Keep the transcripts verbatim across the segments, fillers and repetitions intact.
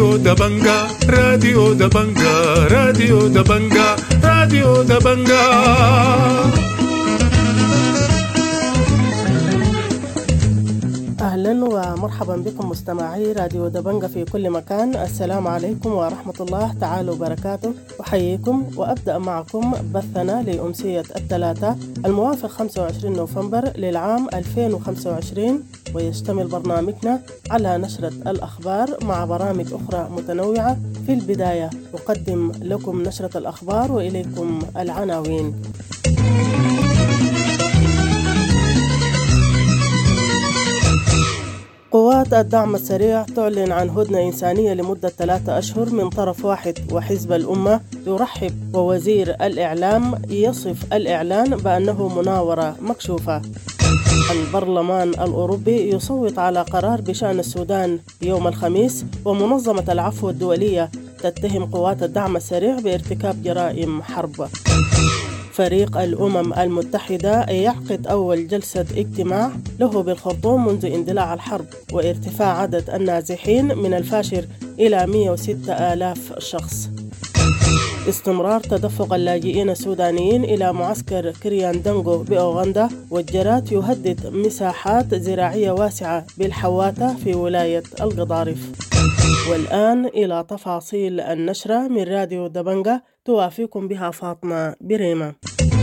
راديو دبنجا راديو دبنجا راديو دبنجا راديو دبنجا. أهلا ومرحبا بكم مستمعي راديو دبنجا في كل مكان. السلام عليكم ورحمة الله تعالى وبركاته. أحييكم وأبدأ معكم بثنا لأمسية الثلاثاء الموافق خمسة وعشرين نوفمبر للعام ألفين وخمسة وعشرين، ويشتمل برنامجنا على نشرة الأخبار مع برامج أخرى متنوعة. في البداية أقدم لكم نشرة الأخبار وإليكم العناوين. قوات الدعم السريع تعلن عن هدنة إنسانية لمدة ثلاثة أشهر من طرف واحد، وحزب الأمة يرحب، ووزير الإعلام يصف الإعلان بأنه مناورة مكشوفة. البرلمان الأوروبي يصوت على قرار بشأن السودان يوم الخميس، ومنظمة العفو الدولية تتهم قوات الدعم السريع بارتكاب جرائم حرب. فريق الأمم المتحدة يعقد أول جلسة اجتماع له بالخرطوم منذ اندلاع الحرب، وارتفاع عدد النازحين من الفاشر إلى مئة وستة آلاف شخص. استمرار تدفق اللاجئين السودانيين إلى معسكر كريان دنغو بأوغندا، والجراد يهدد مساحات زراعية واسعة بالحواتة في ولاية القضارف. والآن إلى تفاصيل النشرة من راديو دبنجا، توافيكم بها فاطمة بريمة.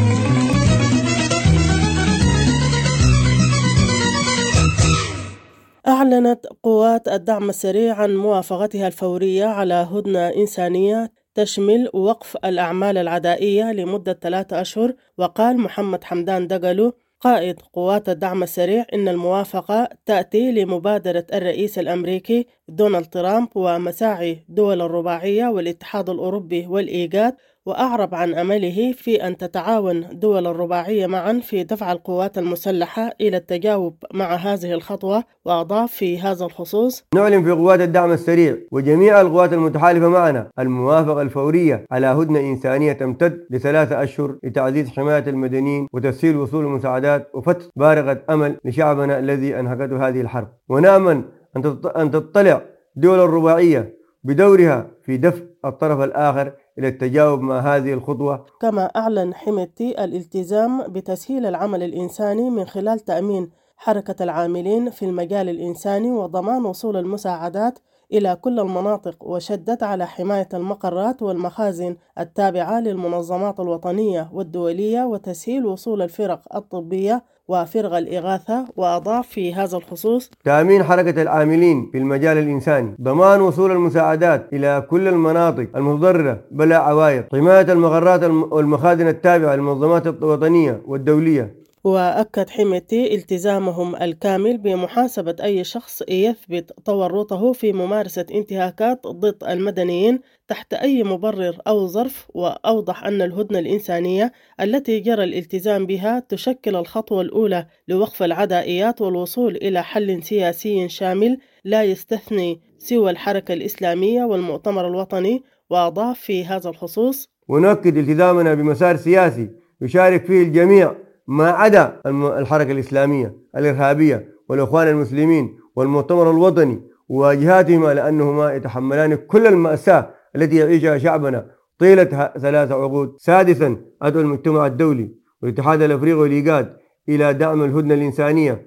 أعلنت قوات الدعم السريع عن موافقتها الفورية على هدنة إنسانية تشمل وقف الأعمال العدائية لمدة ثلاثة أشهر. وقال محمد حمدان دقلو قائد قوات الدعم السريع إن الموافقة تأتي لمبادرة الرئيس الأمريكي دونالد ترامب ومساعي دول الرباعية والاتحاد الأوروبي والإيجاد، وأعرب عن أمله في أن تتعاون دول الرباعية معا في دفع القوات المسلحة إلى التجاوب مع هذه الخطوة. وأضاف في هذا الخصوص: نعلن في قوات الدعم السريع وجميع القوات المتحالفة معنا الموافقة الفورية على هدنة إنسانية تمتد لثلاثة أشهر لتعزيز حماية المدنيين وتسهيل وصول المساعدات وفتح بارقة أمل لشعبنا الذي أنهكته هذه الحرب. ونأمل أن تطلع دول الرباعية بدورها في دفع الطرف الآخر إلى التجاوب مع هذه الخطوة. كما أعلن حميتي الالتزام بتسهيل العمل الإنساني من خلال تأمين حركة العاملين في المجال الإنساني وضمان وصول المساعدات إلى كل المناطق، وشدد على حماية المقرات والمخازن التابعة للمنظمات الوطنية والدولية وتسهيل وصول الفرق الطبية وفرق الإغاثة. وأضاف في هذا الخصوص: تأمين حركة العاملين في المجال الإنساني، ضمان وصول المساعدات إلى كل المناطق المتضررة بلا عوائق، حماية المقرات والمخازن التابعة للمنظمات الوطنية والدولية. وأكد حميتي التزامهم الكامل بمحاسبة أي شخص يثبت تورطه في ممارسة انتهاكات ضد المدنيين تحت أي مبرر أو ظرف. وأوضح أن الهدنة الإنسانية التي جرى الالتزام بها تشكل الخطوة الأولى لوقف العدائيات والوصول إلى حل سياسي شامل لا يستثني سوى الحركة الإسلامية والمؤتمر الوطني. وأضاف في هذا الخصوص: ونؤكد التزامنا بمسار سياسي يشارك فيه الجميع ما عدا الحركة الإسلامية الإرهابية والإخوان المسلمين والمؤتمر الوطني وواجهاتهما، لأنهما يتحملان كل المأساة التي يعيشها شعبنا طيلة ثلاث عقود. سادسا، أدعو المجتمع الدولي والاتحاد الأفريقي والإيجاد إلى دعم الهدنة الإنسانية.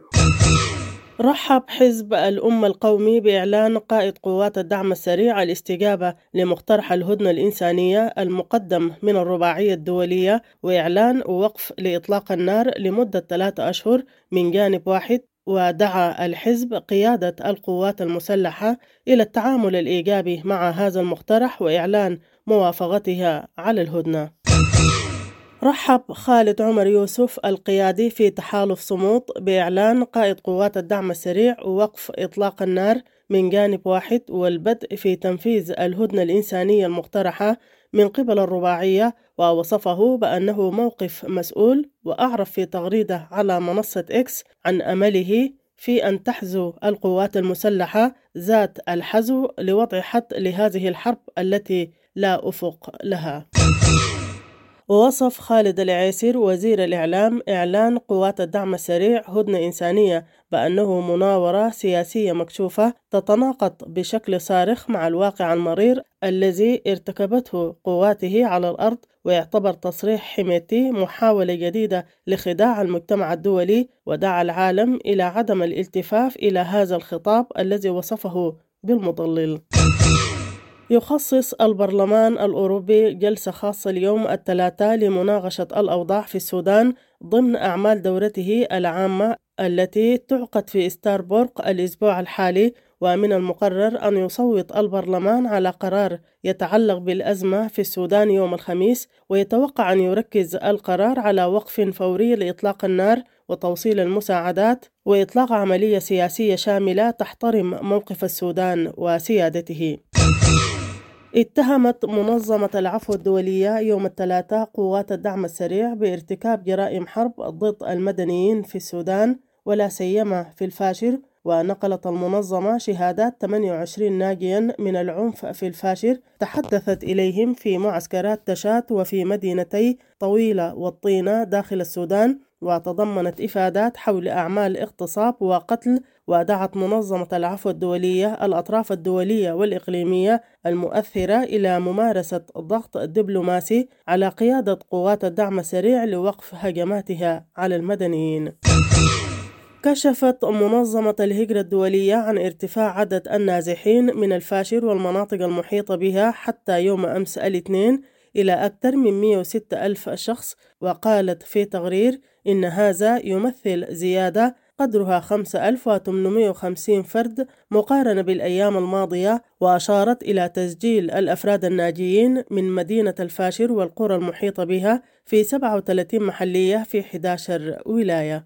رحب حزب الأمة القومي بإعلان قائد قوات الدعم السريع الاستجابة لمقترح الهدنة الإنسانية المقدم من الرباعية الدولية، وإعلان وقف لإطلاق النار لمدة ثلاثة أشهر من جانب واحد. ودعا الحزب قيادة القوات المسلحة إلى التعامل الإيجابي مع هذا المقترح وإعلان موافقتها على الهدنة. رحب خالد عمر يوسف القيادي في تحالف صمود بإعلان قائد قوات الدعم السريع ووقف إطلاق النار من جانب واحد والبدء في تنفيذ الهدنة الإنسانية المقترحة من قبل الرباعية، ووصفه بأنه موقف مسؤول. وأعرف في تغريدة على منصة إكس عن أمله في أن تحزو القوات المسلحة ذات الحزو لوضع حد لهذه الحرب التي لا أفق لها. ووصف خالد العيسير وزير الإعلام إعلان قوات الدعم السريع هدنة إنسانية بأنه مناورة سياسية مكشوفة تتناقض بشكل صارخ مع الواقع المرير الذي ارتكبته قواته على الأرض، ويعتبر تصريح حميتي محاولة جديدة لخداع المجتمع الدولي، ودعا العالم إلى عدم الالتفاف إلى هذا الخطاب الذي وصفه بالمضلل. يخصص البرلمان الأوروبي جلسة خاصة اليوم الثلاثاء لمناقشة الأوضاع في السودان ضمن أعمال دورته العامة التي تعقد في ستاربورغ الأسبوع الحالي، ومن المقرر أن يصوت البرلمان على قرار يتعلق بالأزمة في السودان يوم الخميس، ويتوقع أن يركز القرار على وقف فوري لإطلاق النار وتوصيل المساعدات وإطلاق عملية سياسية شاملة تحترم موقف السودان وسيادته. اتهمت منظمة العفو الدولية يوم الثلاثاء قوات الدعم السريع بارتكاب جرائم حرب ضد المدنيين في السودان ولا سيما في الفاشر، ونقلت المنظمة شهادات ثمانية وعشرين ناجيا من العنف في الفاشر تحدثت إليهم في معسكرات تشات وفي مدينتي طويلة والطينة داخل السودان، وتضمنت إفادات حول أعمال اغتصاب وقتل. ودعت منظمة العفو الدولية الأطراف الدولية والإقليمية المؤثرة إلى ممارسة ضغط دبلوماسي على قيادة قوات الدعم السريع لوقف هجماتها على المدنيين. كشفت منظمة الهجرة الدولية عن ارتفاع عدد النازحين من الفاشر والمناطق المحيطة بها حتى يوم أمس الاثنين إلى أكثر من مئة وستة ألف شخص، وقالت في تقرير إن هذا يمثل زيادة قدرها خمسة آلاف وثمانمئة وخمسين فرد مقارنة بالأيام الماضية، وأشارت إلى تسجيل الأفراد الناجيين من مدينة الفاشر والقرى المحيطة بها في سبعة وثلاثين محلية في أحد عشر ولاية.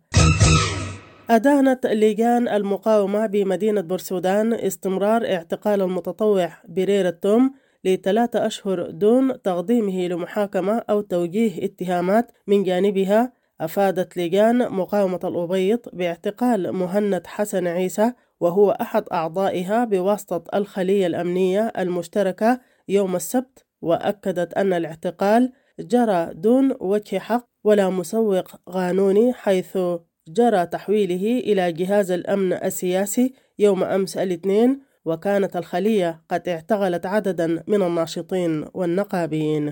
أدانت لجان المقاومة بمدينة بورسودان استمرار اعتقال المتطوع برير التوم لثلاثة أشهر دون تقديمه لمحاكمة أو توجيه اتهامات من جانبها. أفادت لجان مقاومة الأبيض باعتقال مهند حسن عيسى وهو أحد أعضائها بواسطة الخلية الأمنية المشتركة يوم السبت، وأكدت أن الاعتقال جرى دون وجه حق ولا مسوق قانوني، حيث جرى تحويله إلى جهاز الأمن السياسي يوم أمس الاثنين، وكانت الخلية قد اعتقلت عددا من الناشطين والنقابيين.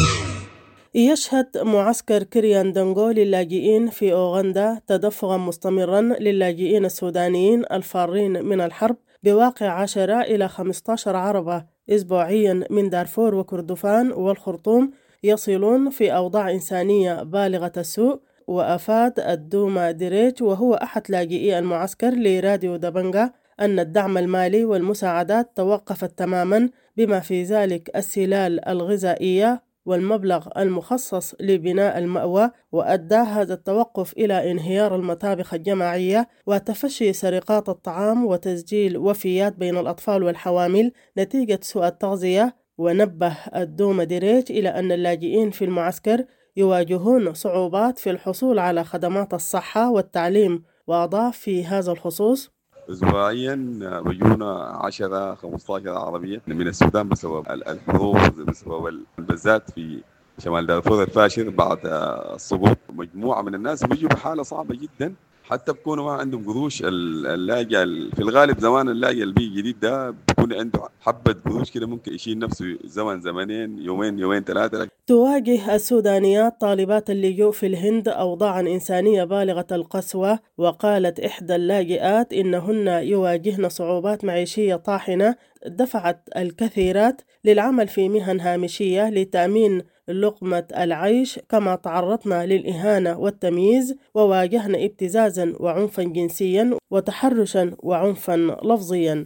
يشهد معسكر كريان دنغو للاجئين في أوغندا تدفقا مستمرا للاجئين السودانيين الفارين من الحرب بواقع عشرة إلى خمسة عشر عربة أسبوعيا من دارفور وكردفان والخرطوم يصلون في أوضاع إنسانية بالغة السوء. وأفاد الدوما ديريج وهو أحد لاجئي المعسكر لراديو دبنجا أن الدعم المالي والمساعدات توقفت تماما، بما في ذلك السلال الغذائية والمبلغ المخصص لبناء المأوى، وأدى هذا التوقف إلى انهيار المطابخ الجماعية وتفشي سرقات الطعام وتسجيل وفيات بين الأطفال والحوامل نتيجة سوء التغذية. ونبه الدوما ديريج إلى أن اللاجئين في المعسكر يواجهون صعوبات في الحصول على خدمات الصحة والتعليم، وأضاف في هذا الخصوص: أسبوعيا بيجونا عشرة خمسة عشر عربية من السودان بسبب الحروب، بسبب البزات في شمال دارفور الفاشر بعد السقوط. مجموعة من الناس بيجوا بحالة صعبة جدا، حتى بكونوا ما عندهم قروش. اللاجئ في الغالب زمان اللاجئ اللي بيجي جديد ده بيكون عنده حبة قروش كده ممكن يشيل نفسه زمن زمنين يومين يومين ثلاثة. تواجه السودانيات طالبات اللجوء في الهند أوضاعا إنسانية بالغة القسوة، وقالت إحدى اللاجئات إنهن يواجهن صعوبات معيشية طاحنة دفعت الكثيرات للعمل في مهن هامشية لتأمين لقمة العيش، كما تعرضنا للإهانة والتمييز وواجهنا ابتزازا وعنفا جنسيا وتحرشا وعنفا لفظيا.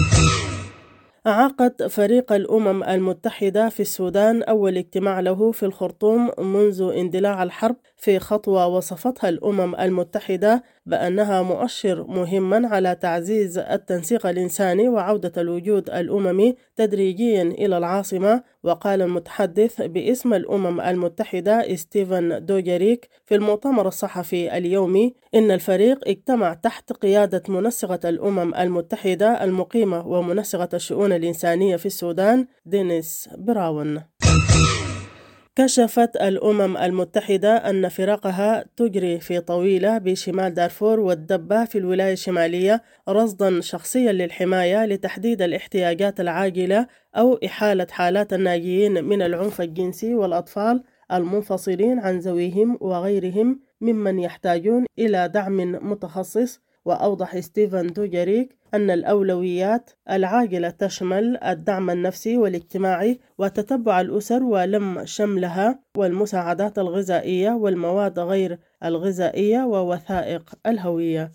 عقد فريق الأمم المتحدة في السودان أول اجتماع له في الخرطوم منذ اندلاع الحرب، في خطوة وصفتها الأمم المتحدة بأنها مؤشر مهما على تعزيز التنسيق الإنساني وعودة الوجود الأممي تدريجيا إلى العاصمة. وقال المتحدث باسم الأمم المتحدة ستيفن دوجاريك في المؤتمر الصحفي اليومي إن الفريق اجتمع تحت قيادة منسقة الأمم المتحدة المقيمة ومنسقة الشؤون الإنسانية في السودان دينيس براون. كشفت الأمم المتحدة أن فرقها تجري في طويلة بشمال دارفور والدبة في الولاية الشمالية رصداً شخصياً للحماية لتحديد الاحتياجات العاجلة أو إحالة حالات الناجين من العنف الجنسي والأطفال المنفصلين عن ذويهم وغيرهم ممن يحتاجون إلى دعم متخصص. وأوضح ستيفن دوجاريك أن الأولويات العاجلة تشمل الدعم النفسي والاجتماعي وتتبع الأسر ولم شملها والمساعدات الغذائية والمواد غير الغذائية ووثائق الهوية.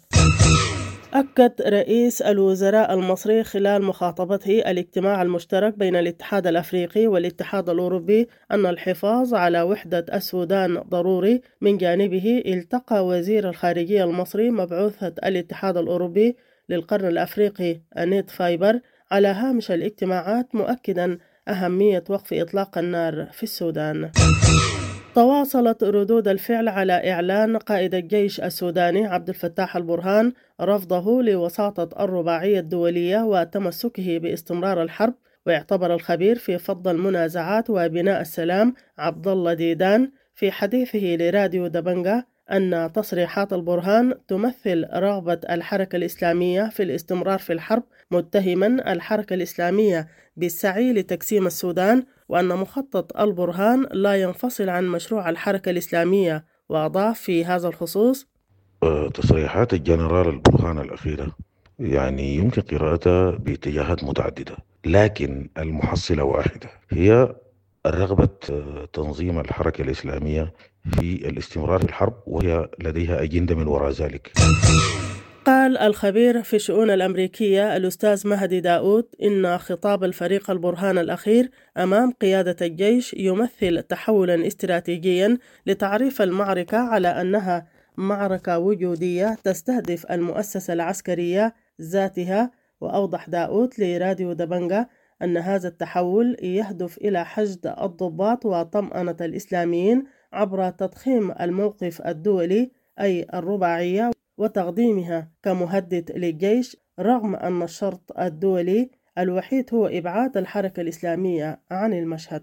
أكد رئيس الوزراء المصري خلال مخاطبته الاجتماع المشترك بين الاتحاد الأفريقي والاتحاد الأوروبي أن الحفاظ على وحدة السودان ضروري. من جانبه التقى وزير الخارجية المصري مبعوثة الاتحاد الأوروبي للقرن الأفريقي أنيت فايبر على هامش الاجتماعات مؤكدا أهمية وقف إطلاق النار في السودان. تواصلت ردود الفعل على إعلان قائد الجيش السوداني عبد الفتاح البرهان رفضه لوساطة الرباعية الدولية وتمسكه باستمرار الحرب. واعتبر الخبير في فض المنازعات وبناء السلام عبد الله ديدان في حديثه لراديو دبنجة أن تصريحات البرهان تمثل رغبة الحركة الإسلامية في الاستمرار في الحرب، متهما الحركة الإسلامية بالسعي لتقسيم السودان، وأن مخطط البرهان لا ينفصل عن مشروع الحركة الإسلامية. وأضاف في هذا الخصوص: تصريحات الجنرال البرهان الأخيرة يعني يمكن قراءتها باتجاهات متعددة، لكن المحصلة واحدة، هي الرغبة تنظيم الحركة الإسلامية في الاستمرار في الحرب، وهي لديها أجندة من وراء ذلك. قال الخبير في الشؤون الأمريكية الأستاذ مهدي داود إن خطاب الفريق البرهان الأخير أمام قيادة الجيش يمثل تحولا استراتيجيا لتعريف المعركة على أنها معركة وجودية تستهدف المؤسسة العسكرية ذاتها. وأوضح داود لراديو دبنجة أن هذا التحول يهدف إلى حشد الضباط وطمأنة الإسلاميين عبر تضخيم الموقف الدولي أي الرباعية وتقديمها كمهدد للجيش، رغم أن الشرط الدولي الوحيد هو إبعاد الحركة الإسلامية عن المشهد.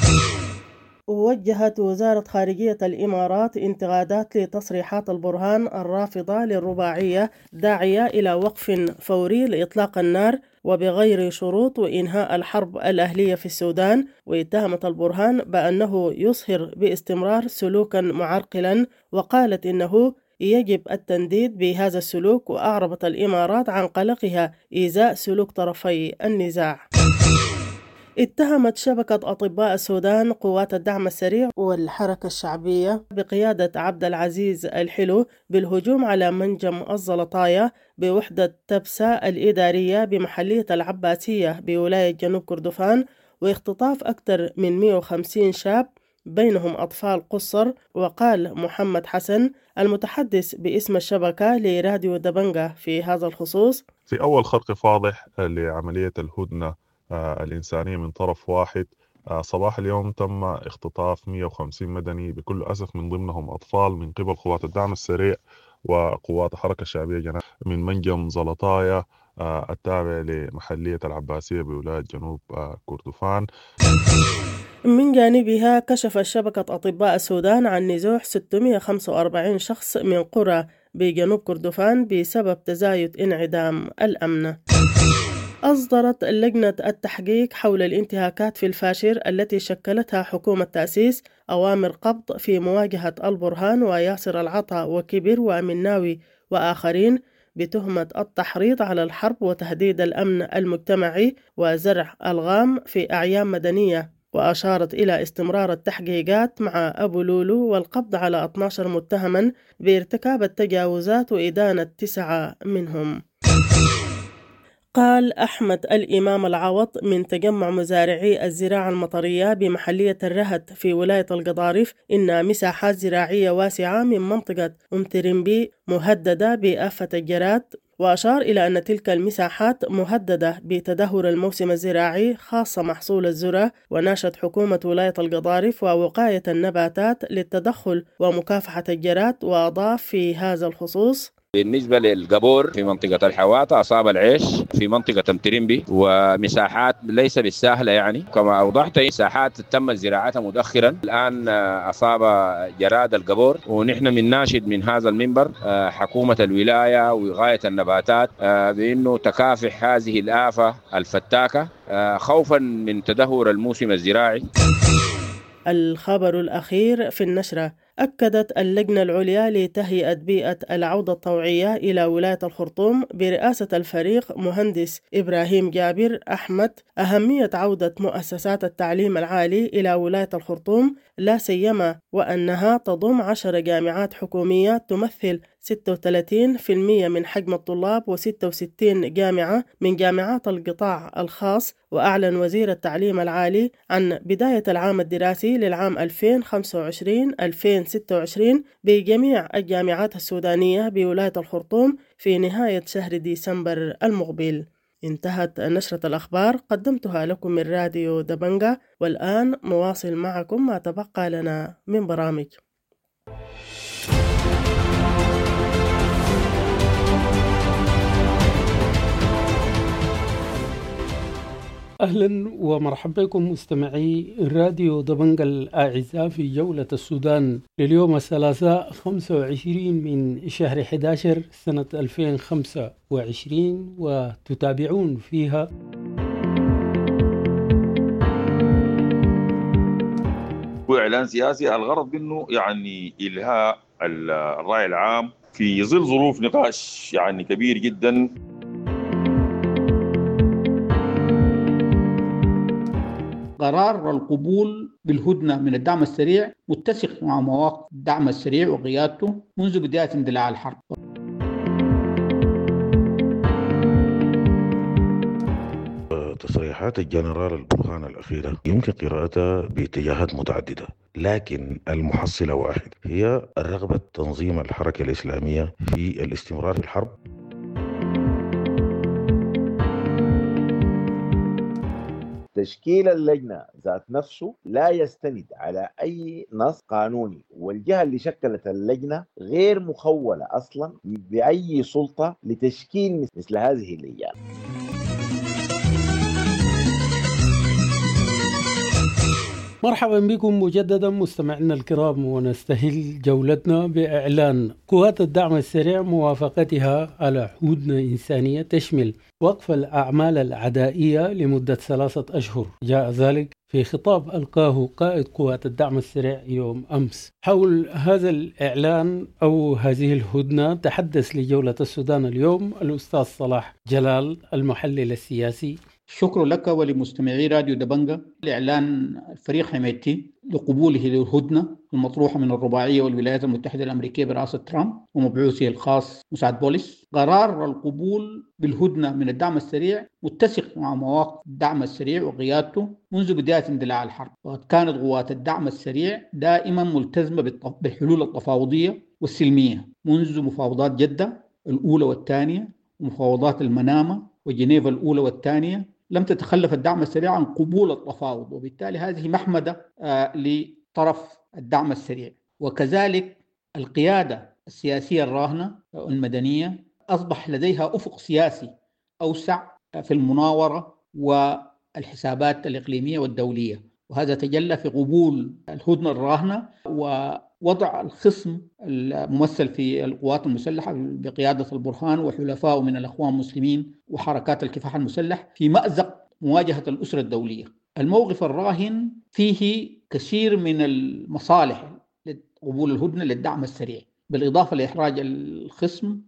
وجهت وزارة خارجية الإمارات انتقادات لتصريحات البرهان الرافضة للرباعية، داعية إلى وقف فوري لإطلاق النار وبغير شروط وإنهاء الحرب الأهلية في السودان. واتهمت البرهان بأنه يصهر باستمرار سلوكا معرقلا، وقالت إنه يجب التنديد بهذا السلوك. وأعربت الإمارات عن قلقها إزاء سلوك طرفي النزاع. اتهمت شبكة أطباء السودان قوات الدعم السريع والحركة الشعبية بقيادة عبد العزيز الحلو بالهجوم على منجم الزلطاية بوحدة تبسة الإدارية بمحلية العباسية بولاية جنوب كردفان، واختطاف أكثر من مئة وخمسين شاب بينهم أطفال قصر. وقال محمد حسن المتحدث باسم الشبكة لراديو دبنجة في هذا الخصوص: في أول خرق فاضح لعملية الهدنة الإنسانية من طرف واحد، صباح اليوم تم اختطاف مئة وخمسين مدني بكل أسف من ضمنهم أطفال من قبل قوات الدعم السريع وقوات الحركة الشعبية جناح من منجم زلطايا التابع لمحلية العباسية بولاية جنوب كردفان. من جانبها كشفت شبكة أطباء السودان عن نزوح ستمئة وخمسة وأربعين شخص من قرى بجنوب كردفان بسبب تزايد انعدام الأمن. أصدرت لجنة التحقيق حول الانتهاكات في الفاشر التي شكلتها حكومة تأسيس أوامر قبض في مواجهة البرهان وياسر العطا وكبير ومناوي وآخرين بتهمة التحريض على الحرب وتهديد الأمن المجتمعي وزرع ألغام في أعيان مدنية. وأشارت إلى استمرار التحقيقات مع أبو لولو والقبض على اثني عشر متهما بارتكاب التجاوزات وإدانة تسعة منهم. قال أحمد الإمام العوض من تجمع مزارعي الزراعة المطرية بمحلية الرهد في ولاية القضارف إن مساحات زراعية واسعة من منطقة أم ترمبي مهددة بآفة الجراد، وأشار إلى أن تلك المساحات مهددة بتدهور الموسم الزراعي خاصة محصول الذرة، وناشد حكومة ولاية القضارف ووقاية النباتات للتدخل ومكافحة الجراد. وأضاف في هذا الخصوص: بالنسبة للقبور في منطقة الحواتة أصاب العيش في منطقة مترمبي، ومساحات ليس بالسهلة يعني كما أوضحت، مساحات تم زراعتها متأخرا. الآن أصاب جراد القبور، ونحن من ناشد من هذا المنبر حكومة الولاية وغاية النباتات بأنه تكافح هذه الآفة الفتاكة خوفا من تدهور الموسم الزراعي. الخبر الأخير في النشرة: أكدت اللجنة العليا لتهيئة بيئة العودة الطوعية إلى ولاية الخرطوم برئاسة الفريق مهندس إبراهيم جابر أحمد أهمية عودة مؤسسات التعليم العالي إلى ولاية الخرطوم، لا سيما وأنها تضم عشر جامعات حكومية تمثل ستة وثلاثين بالمئة من حجم الطلاب وستة وستين جامعة من جامعات القطاع الخاص. وأعلن وزير التعليم العالي عن بداية العام الدراسي للعام ألفين وخمسة وعشرين ألفين وستة وعشرين بجميع الجامعات السودانية بولاية الخرطوم في نهاية شهر ديسمبر المقبل. انتهت نشرة الأخبار، قدمتها لكم من راديو دبنجة، والآن مواصل معكم ما تبقى لنا من برامج. أهلا ومرحبا بكم مستمعي راديو دبنجة الأعزاء في جولة السودان لليوم الثلاثاء خمسة وعشرين من شهر أحد عشر سنة ألفين وخمسة وعشرين، وتتابعون فيها هو إعلان سياسي الغرض منه يعني إلهاء الرأي العام في ظل ظروف نقاش يعني كبير جدا. قرار القبول بالهدنة من الدعم السريع متسق مع مواقف الدعم السريع وقيادته منذ بداية اندلاع الحرب. تصريحات الجنرال البرهان الأخيرة يمكن قراءتها باتجاهات متعددة، لكن المحصلة واحد، هي رغبة تنظيم الحركة الإسلامية في الاستمرار في الحرب. تشكيل اللجنة ذات نفسه لا يستند على أي نص قانوني، والجهة اللي شكلت اللجنة غير مخولة أصلا بأي سلطة لتشكيل مثل هذه اللجان. مرحبا بكم مجددا مستمعينا الكرام، ونستهل جولتنا بإعلان قوات الدعم السريع موافقتها على هدنة إنسانية تشمل وقف الأعمال العدائية لمدة ثلاثة أشهر. جاء ذلك في خطاب ألقاه قائد قوات الدعم السريع يوم أمس. حول هذا الإعلان أو هذه الهدنة تحدث لجولة السودان اليوم الأستاذ صلاح جلال المحلل السياسي. شكرا لك ولمستمعي راديو دبنجة لإعلان الفريق حميتي لقبوله للهدنة المطروحة من الرباعية والولايات المتحدة الأمريكية برئاسة ترامب ومبعوثه الخاص مساعد بوليس. قرار القبول بالهدنة من الدعم السريع متسق مع مواقف الدعم السريع وقيادته منذ بداية اندلاع الحرب، وقد كانت قوات الدعم السريع دائما ملتزمة بالحلول التفاوضية والسلمية منذ مفاوضات جدة الأولى والثانية ومفاوضات المنامة وجنيفا الأولى والثانية. لم تتخلف الدعم السريع عن قبول التفاوض، وبالتالي هذه محمدة آه لطرف الدعم السريع. وكذلك القيادة السياسية الراهنة المدنية أصبح لديها أفق سياسي أوسع في المناورة والحسابات الإقليمية والدولية، وهذا تجلى في قبول الهدنة الراهنة ووضع الخصم الممثل في القوات المسلحة بقيادة البرهان وحلفائه من الأخوان المسلمين وحركات الكفاح المسلح في مأزق مواجهة الأسرة الدولية. الموقف الراهن فيه كثير من المصالح لقبول الهدنة للدعم السريع، بالإضافة لإحراج الخصم.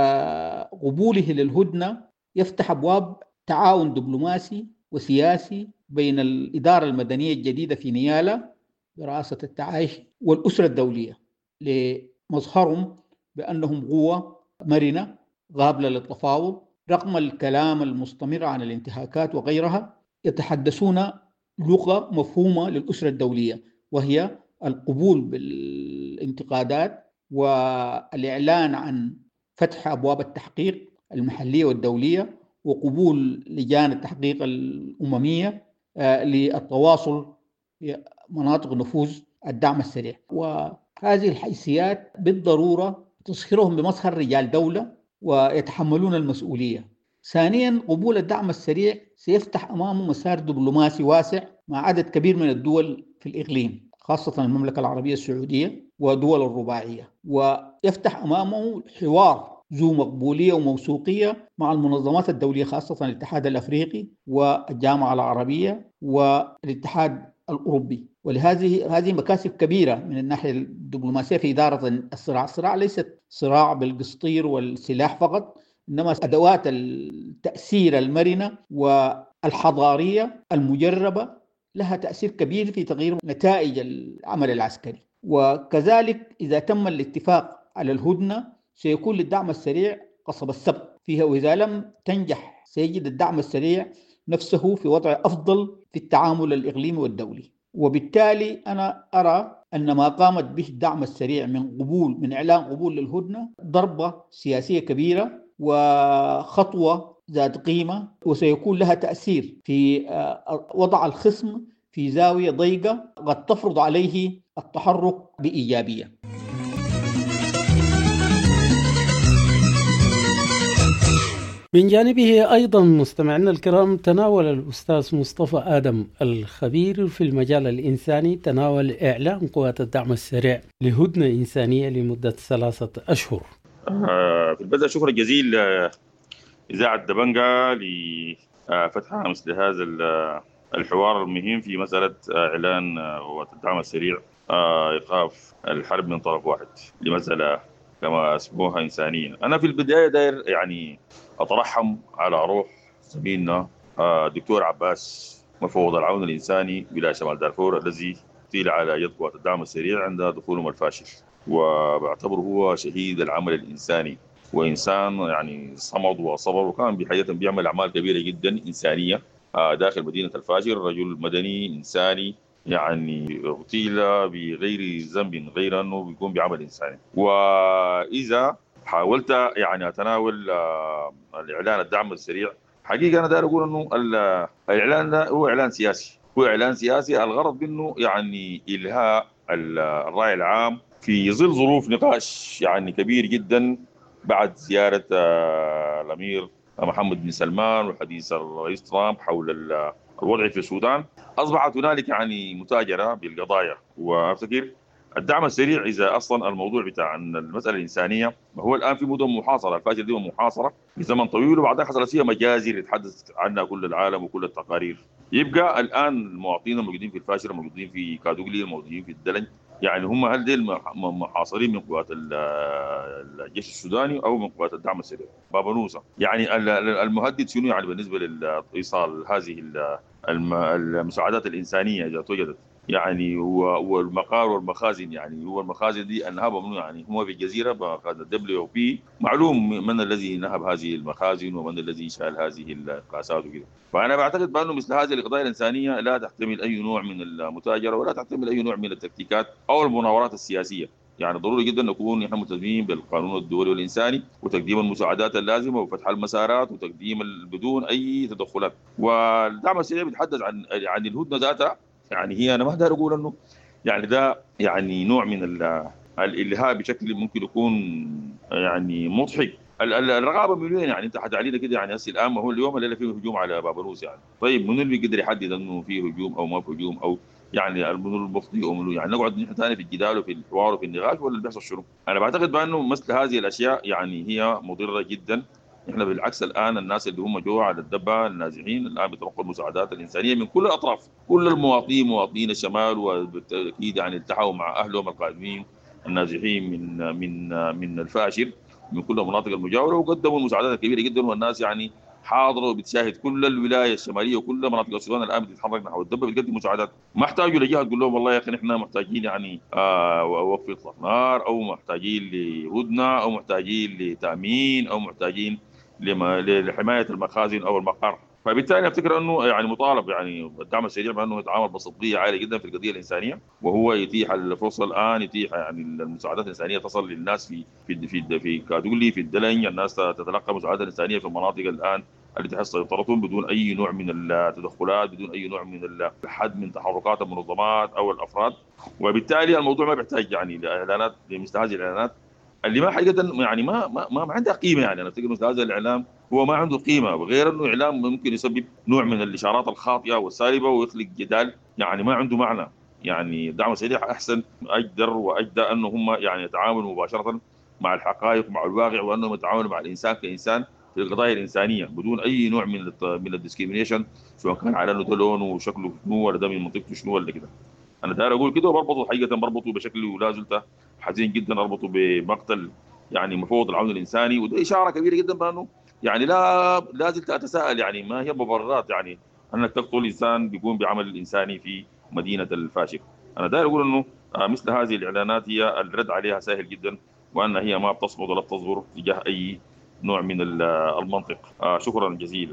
قبوله للهدنة يفتح أبواب تعاون دبلوماسي وسياسي بين الإدارة المدنية الجديدة في نيالا برئاسة التعايش والأسرة الدولية لمظهرهم بأنهم قوة مرنة قابلة للتفاوض رغم الكلام المستمر عن الانتهاكات وغيرها. يتحدثون لغة مفهومة للأسرة الدولية، وهي القبول بالانتقادات والإعلان عن فتح أبواب التحقيق المحلية والدولية وقبول لجان التحقيق الأممية للتواصل في مناطق نفوذ الدعم السريع. وهذه الحيثيات بالضرورة تصهرهم بمظهر رجال دولة ويتحملون المسؤولية. ثانيا، قبول الدعم السريع سيفتح أمامه مسار دبلوماسي واسع مع عدد كبير من الدول في الإقليم، خاصة المملكة العربية السعودية ودول الرباعية، ويفتح أمامه حوار ذو مقبولية وموثوقية مع المنظمات الدولية، خاصة الاتحاد الأفريقي والجامعة العربية والاتحاد الأوروبي. ولهذه هذه مكاسب كبيرة من الناحية الدبلوماسية في إدارة الصراع. الصراع ليست صراع بالقسطير والسلاح فقط، إنما أدوات التأثير المرنة والحضارية المجربة لها تأثير كبير في تغيير نتائج العمل العسكري. وكذلك إذا تم الاتفاق على الهدنة سيكون للدعم السريع قصب السبق فيها، وإذا لم تنجح سيجد الدعم السريع نفسه في وضع أفضل في التعامل الإقليمي والدولي. وبالتالي أنا أرى أن ما قامت به الدعم السريع من قبول من إعلان قبول للهدنة ضربة سياسية كبيرة وخطوة ذات قيمة، وسيكون لها تأثير في وضع الخصم في زاوية ضيقة قد تفرض عليه التحرك بإيجابية. من جانبه أيضا مستمعينا الكرام، تناول الأستاذ مصطفى آدم الخبير في المجال الإنساني تناول إعلان قوات الدعم السريع لهدنة إنسانية لمدة ثلاثة أشهر. في البداية شكرا جزيلا إذاعة دبنجة لفتحها مثل هذا الحوار المهم في مسألة إعلان قوات الدعم السريع إيقاف الحرب من طرف واحد لمسألة كما اسموها إنسانية. أنا في البداية داير يعني أترحم على روح زميلنا دكتور عباس مفوض العون الإنساني ولاية شمال دارفور الذي اغتيل على يد قوات الدعم السريع عند دخولهم الفاشل، وبعتبره هو شهيد العمل الإنساني وإنسان يعني صمد وصبر، وكان بحقيقة بيعمل أعمال كبيرة جدا إنسانية داخل مدينة الفاشل. رجل مدني إنساني يعني اغتيل بغير ذنب غير أنه بيكون بعمل إنساني. وإذا حاولت يعني أتناول الإعلان الدعم السريع، حقيقة أنا داير أقول أنه الإعلان هو إعلان سياسي، هو إعلان سياسي الغرض منه يعني إلهاء الرأي العام في ظل ظروف نقاش يعني كبير جدا بعد زيارة الأمير محمد بن سلمان وحديث الرئيس ترامب حول الوضع في السودان. أصبحت هنالك يعني متاجرة بالقضايا، وأفتكر الدعم السريع إذا أصلا الموضوع بتاع المسألة الإنسانية هو الآن في مدن محاصرة، الفاشل دي محاصرة لزمن طويل، وبعدين حصلت فيها مجازر يتحدث عنها كل العالم وكل التقارير. يبقى الآن المواطنين الموجودين في الفاشل، الموجودين في كادوغلي، الموجودين في الدلنج، يعني هم هل دي محاصرين من قوات الجيش السوداني أو من قوات الدعم السريع بابا نوسة؟ يعني المهدد شنو يعني بالنسبة لإيصال هذه المساعدات الإنسانية إذا توجدت؟ يعني والمقار والمخازن، يعني هو المخازن دي النهب منه، يعني هو في الجزيرة مخازن دبليو بي، معلوم من الذي نهب هذه المخازن ومن الذي شال هذه القاسات وكذا. فأنا بعتقد بأنه مثل هذه القضايا الإنسانية لا تحتمل أي نوع من المتاجرة ولا تحتمل أي نوع من التكتيكات أو المناورات السياسية. يعني ضروري جدا نكون نحن ملتزمين بالقانون الدولي والإنساني وتقديم المساعدات اللازمة وفتح المسارات وتقديم بدون أي تدخلات. والدعم السريع بيتحدث عن عن الهدنة ذاتها، يعني هي أنا ما أقدر أقول إنه يعني ده يعني نوع من الإلهاء بشكل ممكن يكون يعني مضحك. الرغبة من وين؟ يعني أنت حتعلينا كده يعني هسه الآن ما هو اليوم الليلة فيه هجوم على بابلوس، يعني طيب من اللي بيقدر يحدد إنه فيه هجوم أو ما فيه هجوم، أو يعني من المفضي أو منو؟ يعني نقعد نحن ثاني في الجدال وفي الحوار وفي النقاش ولا اللي بيحصل شنو؟ أنا بعتقد بأنه مثل هذه الأشياء يعني هي مضرة جدا. احنا بالعكس الان الناس اللي هم جوا على الدبه النازحين الان بيتلقوا المساعدات الانسانيه من كل الاطراف، كل المواطنين مواطنين الشمال، وبالتاكيد يعني التحوا مع اهلهم القادمين النازحين من من من الفاشل من كل المناطق المجاوره، وقدموا المساعدات الكبيره جدا. والناس يعني حاضره وبتشاهد كل الولايه الشماليه وكل مناطق السودان الان بتتحرك نحو الدبه بتقدم مساعدات. ما احتاجوا لجهه تقول لهم والله يا اخي احنا محتاجين يعني آه وقف اطلاق نار، او محتاجين لهدنه، او محتاجين لتامين، او محتاجين لحمايه المخازن او المقر. فبالتالي افتكر انه يعني مطالب يعني الدعم السريع بانه يتعامل بصدقيه عاليه جدا في القضيه الانسانيه، وهو يتيح الفرصه الان، يتيح يعني المساعدات الانسانيه تصل للناس في في في, في كادولي، في الدلنج، الناس تتلقى مساعدات انسانيه في المناطق الان اللي تحت سيطرتهم بدون اي نوع من التدخلات، بدون اي نوع من الحد من تحركات المنظمات او الافراد. وبالتالي الموضوع ما بيحتاج يعني لاعلانات لمثل هذه الاعلانات، اللي ما حقيقه يعني ما ما ما, ما عندها قيمه. يعني انا افتكر مثل هذا الاعلام هو ما عنده قيمه، وغير انه اعلام ممكن يسبب نوع من الاشارات الخاطئه والسالبه ويخلق جدال يعني ما عنده معنى. يعني الدعم السريع احسن اجدر واجدى انه هم يعني يتعاملوا مباشره مع الحقائق ومع الواقع، وانهم يتعاملوا مع الانسان كانسان في القضايا الانسانيه بدون اي نوع من من الديسكريميشن، سواء كان على انه ده لونه وشكله شنو ولا ده من منطقته شنو ولا كده. انا داير اقول كده، وبربطه حقيقه بربطه بشكل ولا زلت حزين جدا اربطه بمقتل يعني مفوض العون الانساني، وده اشاره كبيره جدا بانه يعني لا لا زلت اتساءل يعني ما هي مبررات يعني انك تقتل انسان بيقوم بعمل انساني في مدينه الفاشر. انا داير اقول انه مثل هذه الاعلانات هي الرد عليها سهل جدا، وان هي ما بتصمد ولا بتصبر تجاه اي نوع من المنطق. شكرا جزيلا.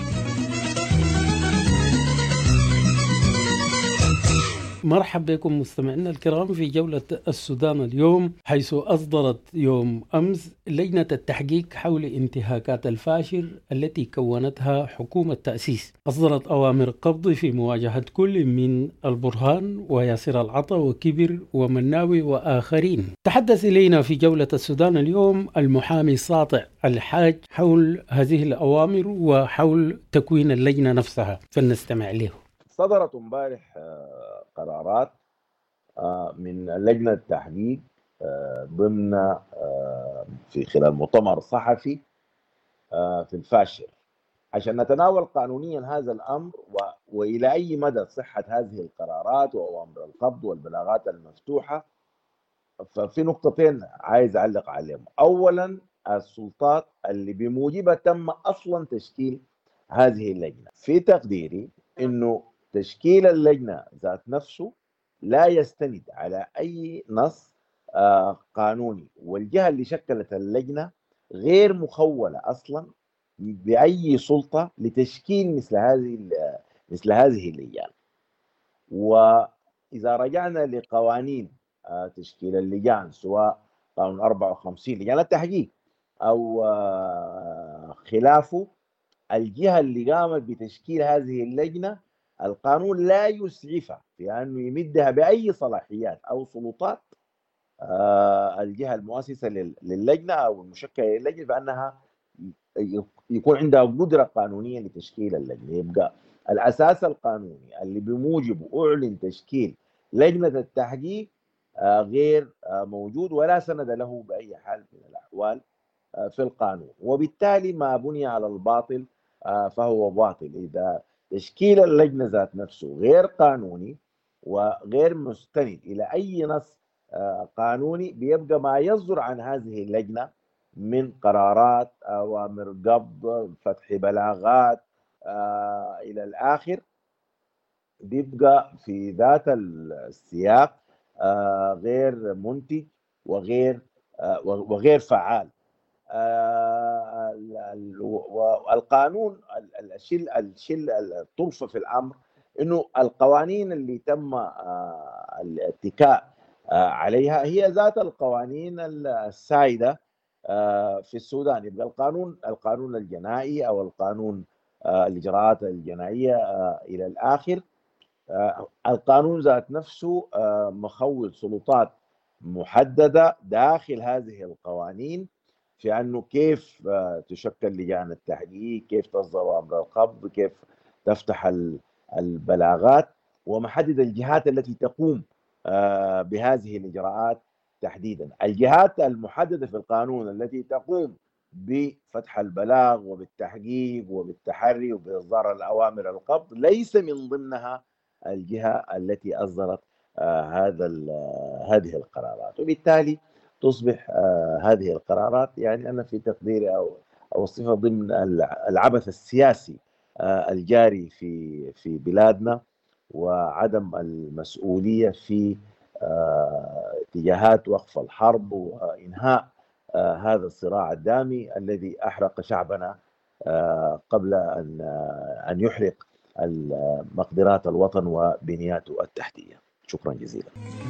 مرحبا بكم مستمعينا الكرام في جولة السودان اليوم، حيث أصدرت يوم أمس لجنة التحقيق حول انتهاكات الفاشر التي كونتها حكومة تأسيس. أصدرت أوامر قبض في مواجهة كل من البرهان وياسر العطا وكبر ومناوي وآخرين. تحدث إلينا في جولة السودان اليوم المحامي ساطع الحاج حول هذه الأوامر وحول تكوين اللجنة نفسها، فلنستمع له. صدرت امبارح قرارات من لجنة التحقيق ضمن في خلال مؤتمر صحفي في الفاشر عشان نتناول قانونيا هذا الأمر وإلى أي مدى صحة هذه القرارات وأوامر القبض والبلاغات المفتوحة. ففي نقطتين عايز أعلق عليهم. أولا السلطات اللي بموجبها تم أصلا تشكيل هذه اللجنة. في تقديري إنه تشكيل اللجنة ذات نفسه لا يستند على أي نص قانوني، والجهة اللي شكلت اللجنة غير مخولة أصلا بأي سلطة لتشكيل مثل هذه مثل هذه اللجان. وإذا رجعنا لقوانين تشكيل اللجان سواء قانون أربعة وخمسين لجان التحقيق أو خلافه، الجهة اللي قامت بتشكيل هذه اللجنة القانون لا يسعفها في أنه يمدها بأي صلاحيات أو سلطات الجهة المؤسسة للجنة أو المشكلة للجنة بأنها يكون عندها قدرة قانونية لتشكيل اللجنة. يبقى الأساس القانوني اللي بموجبه أعلن تشكيل لجنة التحقيق غير موجود ولا سند له بأي حال من الأحوال في القانون، وبالتالي ما بني على الباطل فهو باطل. إذا تشكيل اللجنة ذات نفسه غير قانوني وغير مستند إلى أي نص قانوني، بيبقى ما يصدر عن هذه اللجنة من قرارات أوامر قبض فتح بلاغات إلى الآخر بيبقى في ذات السياق غير منتج وغير وغير فعال. والقانون الشيء الشيء الطرفه في الامر انه القوانين اللي تم الاتكاء عليها هي ذات القوانين السائده في السودان. يبقى القانون القانون الجنائي او القانون الاجراءات الجنائيه الى الاخر، القانون ذات نفسه مخول سلطات محدده داخل هذه القوانين في أنه كيف تشكل لجان التحقيق، كيف تصدر أمر القبض، كيف تفتح البلاغات، ومحدد الجهات التي تقوم بهذه الإجراءات تحديدا. الجهات المحددة في القانون التي تقوم بفتح البلاغ وبالتحقيق وبالتحري وبإصدار الأوامر القبض ليس من ضمنها الجهة التي أصدرت هذا هذه القرارات، وبالتالي تصبح آه هذه القرارات يعني أنا في تقديري أو أوصفها ضمن العبث السياسي آه الجاري في في بلادنا، وعدم المسؤولية في آه اتجاهات وقف الحرب وإنهاء آه هذا الصراع الدامي الذي أحرق شعبنا آه قبل أن آه أن يحرق مقدرات الوطن وبنياته التحتية. شكرا جزيلا.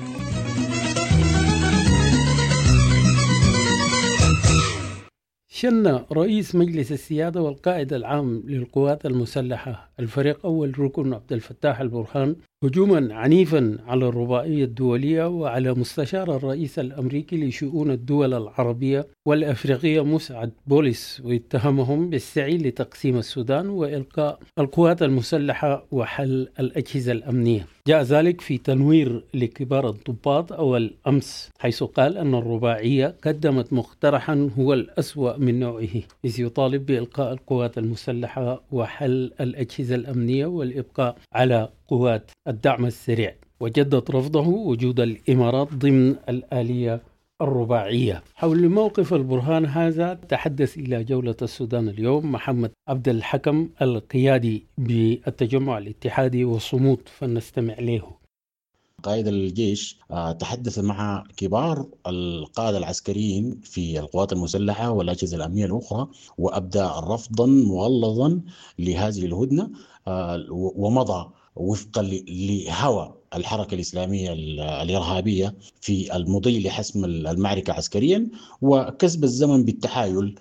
شن رئيس مجلس السيادة والقائد العام للقوات المسلحة الفريق أول ركن عبد الفتاح البرهان هجوما عنيفا على الرباعية الدولية وعلى مستشار الرئيس الأمريكي لشؤون الدول العربية والأفريقية مسعد بوليس، واتهمهم بالسعي لتقسيم السودان وإلقاء القوات المسلحة وحل الأجهزة الأمنية. جاء ذلك في تنوير لكبار الضباط أول أمس، حيث قال أن الرباعية قدمت مقترحا هو الأسوأ من نوعه، إذ يطالب بإلقاء القوات المسلحة وحل الأجهزة الأمنية والإبقاء على قوات الدعم السريع، وجدد رفضه وجود الإمارات ضمن الآلية الرباعية. حول موقف البرهان هذا تحدث إلى جولة السودان اليوم محمد عبد الحكم القيادي بالتجمع الاتحادي وصمود، فنستمع له. قائد الجيش تحدث مع كبار القادة العسكريين في القوات المسلحة والأجهزة الأمنية الأخرى، وأبدى رفضا مغلظا لهذه الهدنة، ومضى وفقا لهوى الحركة الإسلامية الإرهابية في المضي لحسم المعركة عسكريا وكسب الزمن بالتحايل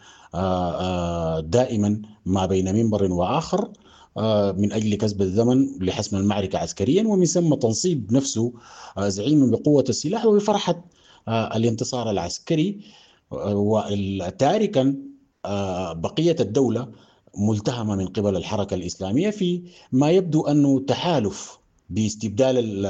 دائما ما بين منبر وآخر من أجل كسب الزمن لحسم المعركة عسكريا، ومن ثم تنصيب نفسه زعيما بقوة السلاح وبفرحة الانتصار العسكري، وتاركا بقية الدولة ملتهمة من قبل الحركة الإسلامية في ما يبدو أنه تحالف باستبدال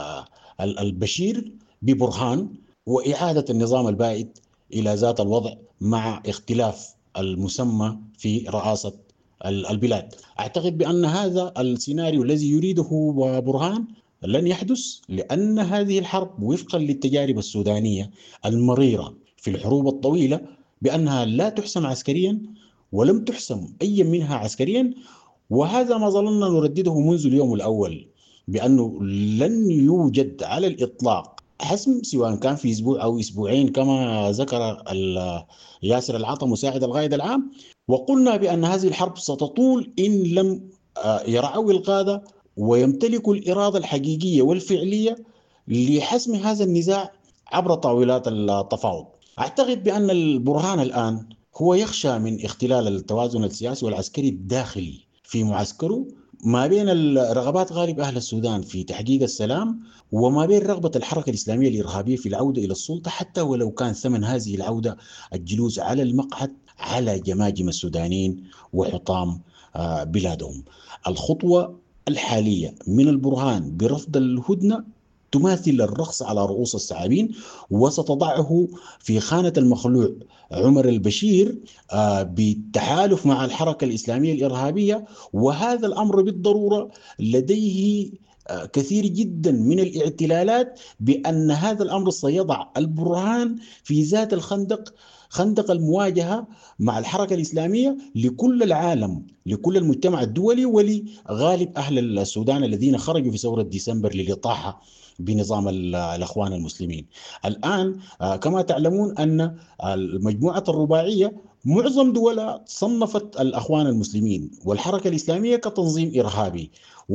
البشير ببرهان وإعادة النظام البائد إلى ذات الوضع مع اختلاف المسمى في رئاسة البلاد. أعتقد بأن هذا السيناريو الذي يريده برهان لن يحدث، لأن هذه الحرب وفقا للتجارب السودانية المريرة في الحروب الطويلة بأنها لا تحسم عسكريا ولم تحسم أي منها عسكريا، وهذا ما ظللنا نردده منذ اليوم الأول بأنه لن يوجد على الإطلاق حسم سواء كان في أسبوع أو أسبوعين كما ذكر ياسر العطا مساعد القائد العام. وقلنا بأن هذه الحرب ستطول إن لم يرعوا القادة ويمتلكوا الإرادة الحقيقية والفعلية لحسم هذا النزاع عبر طاولات التفاوض. أعتقد بأن البرهان الآن هو يخشى من اختلال التوازن السياسي والعسكري الداخلي في معسكره ما بين رغبات غالب أهل السودان في تحقيق السلام وما بين رغبة الحركة الإسلامية الإرهابية في العودة إلى السلطة، حتى ولو كان ثمن هذه العودة الجلوس على المقعد على جماجم السودانيين وحطام بلادهم. الخطوة الحالية من البرهان برفض الهدنة تماثل الرقص على رؤوس الثعابين، وستضعه في خانة المخلوع عمر البشير بالتحالف مع الحركة الإسلامية الإرهابية، وهذا الأمر بالضرورة لديه كثير جدا من الاعتلالات بأن هذا الأمر سيضع البرهان في ذات الخندق، خندق المواجهة مع الحركة الإسلامية لكل العالم، لكل المجتمع الدولي ولغالب أهل السودان الذين خرجوا في ثورة ديسمبر للإطاحة بنظام الأخوان المسلمين. الآن كما تعلمون أن المجموعة الرباعية معظم دولها صنفت الأخوان المسلمين والحركة الإسلامية كتنظيم إرهابي،